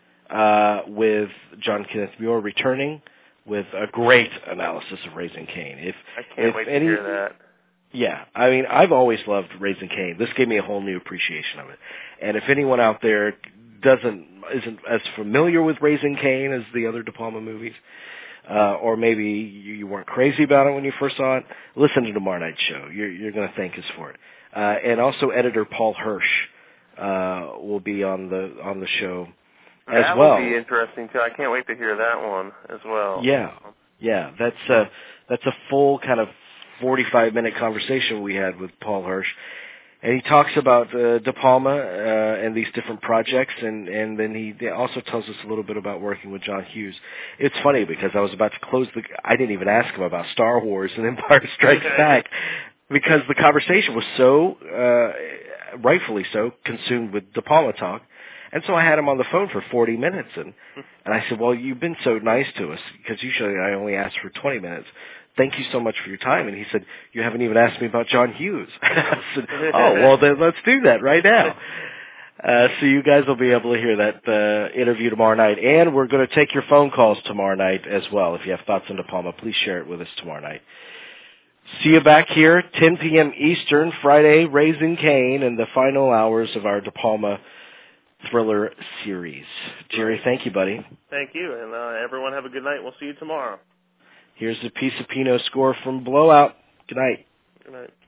with John Kenneth Muir returning with a great analysis of Raising Cain. I can't wait to hear that. Yeah, I mean, I've always loved Raising Cain. This gave me a whole new appreciation of it. And if anyone out there isn't as familiar with Raising Cain as the other De Palma movies, or maybe you weren't crazy about it when you first saw it, listen to tomorrow night's show. You're going to thank us for it. And also editor Paul Hirsch will be on the show as well. That will be interesting too. I can't wait to hear that one as well. Yeah. That's a full kind of 45-minute conversation we had with Paul Hirsch, and he talks about De Palma and these different projects, and then he also tells us a little bit about working with John Hughes. It's funny because I was about to close I didn't even ask him about Star Wars and Empire Strikes Back, because the conversation was so, rightfully so, consumed with De Palma talk. And so I had him on the phone for 40 minutes, and I said, well, you've been so nice to us, because usually I only ask for 20 minutes. Thank you so much for your time. And he said, you haven't even asked me about John Hughes. I said, oh, well, then let's do that right now. So you guys will be able to hear that interview tomorrow night. And we're going to take your phone calls tomorrow night as well. If you have thoughts on De Palma, please share it with us tomorrow night. See you back here, 10 p.m. Eastern, Friday, Raising Cain, and the final hours of our De Palma thriller series. Jerry, thank you, buddy. Thank you, and everyone have a good night. We'll see you tomorrow. Here's the Piece of Pino score from Blowout. Good night. Good night.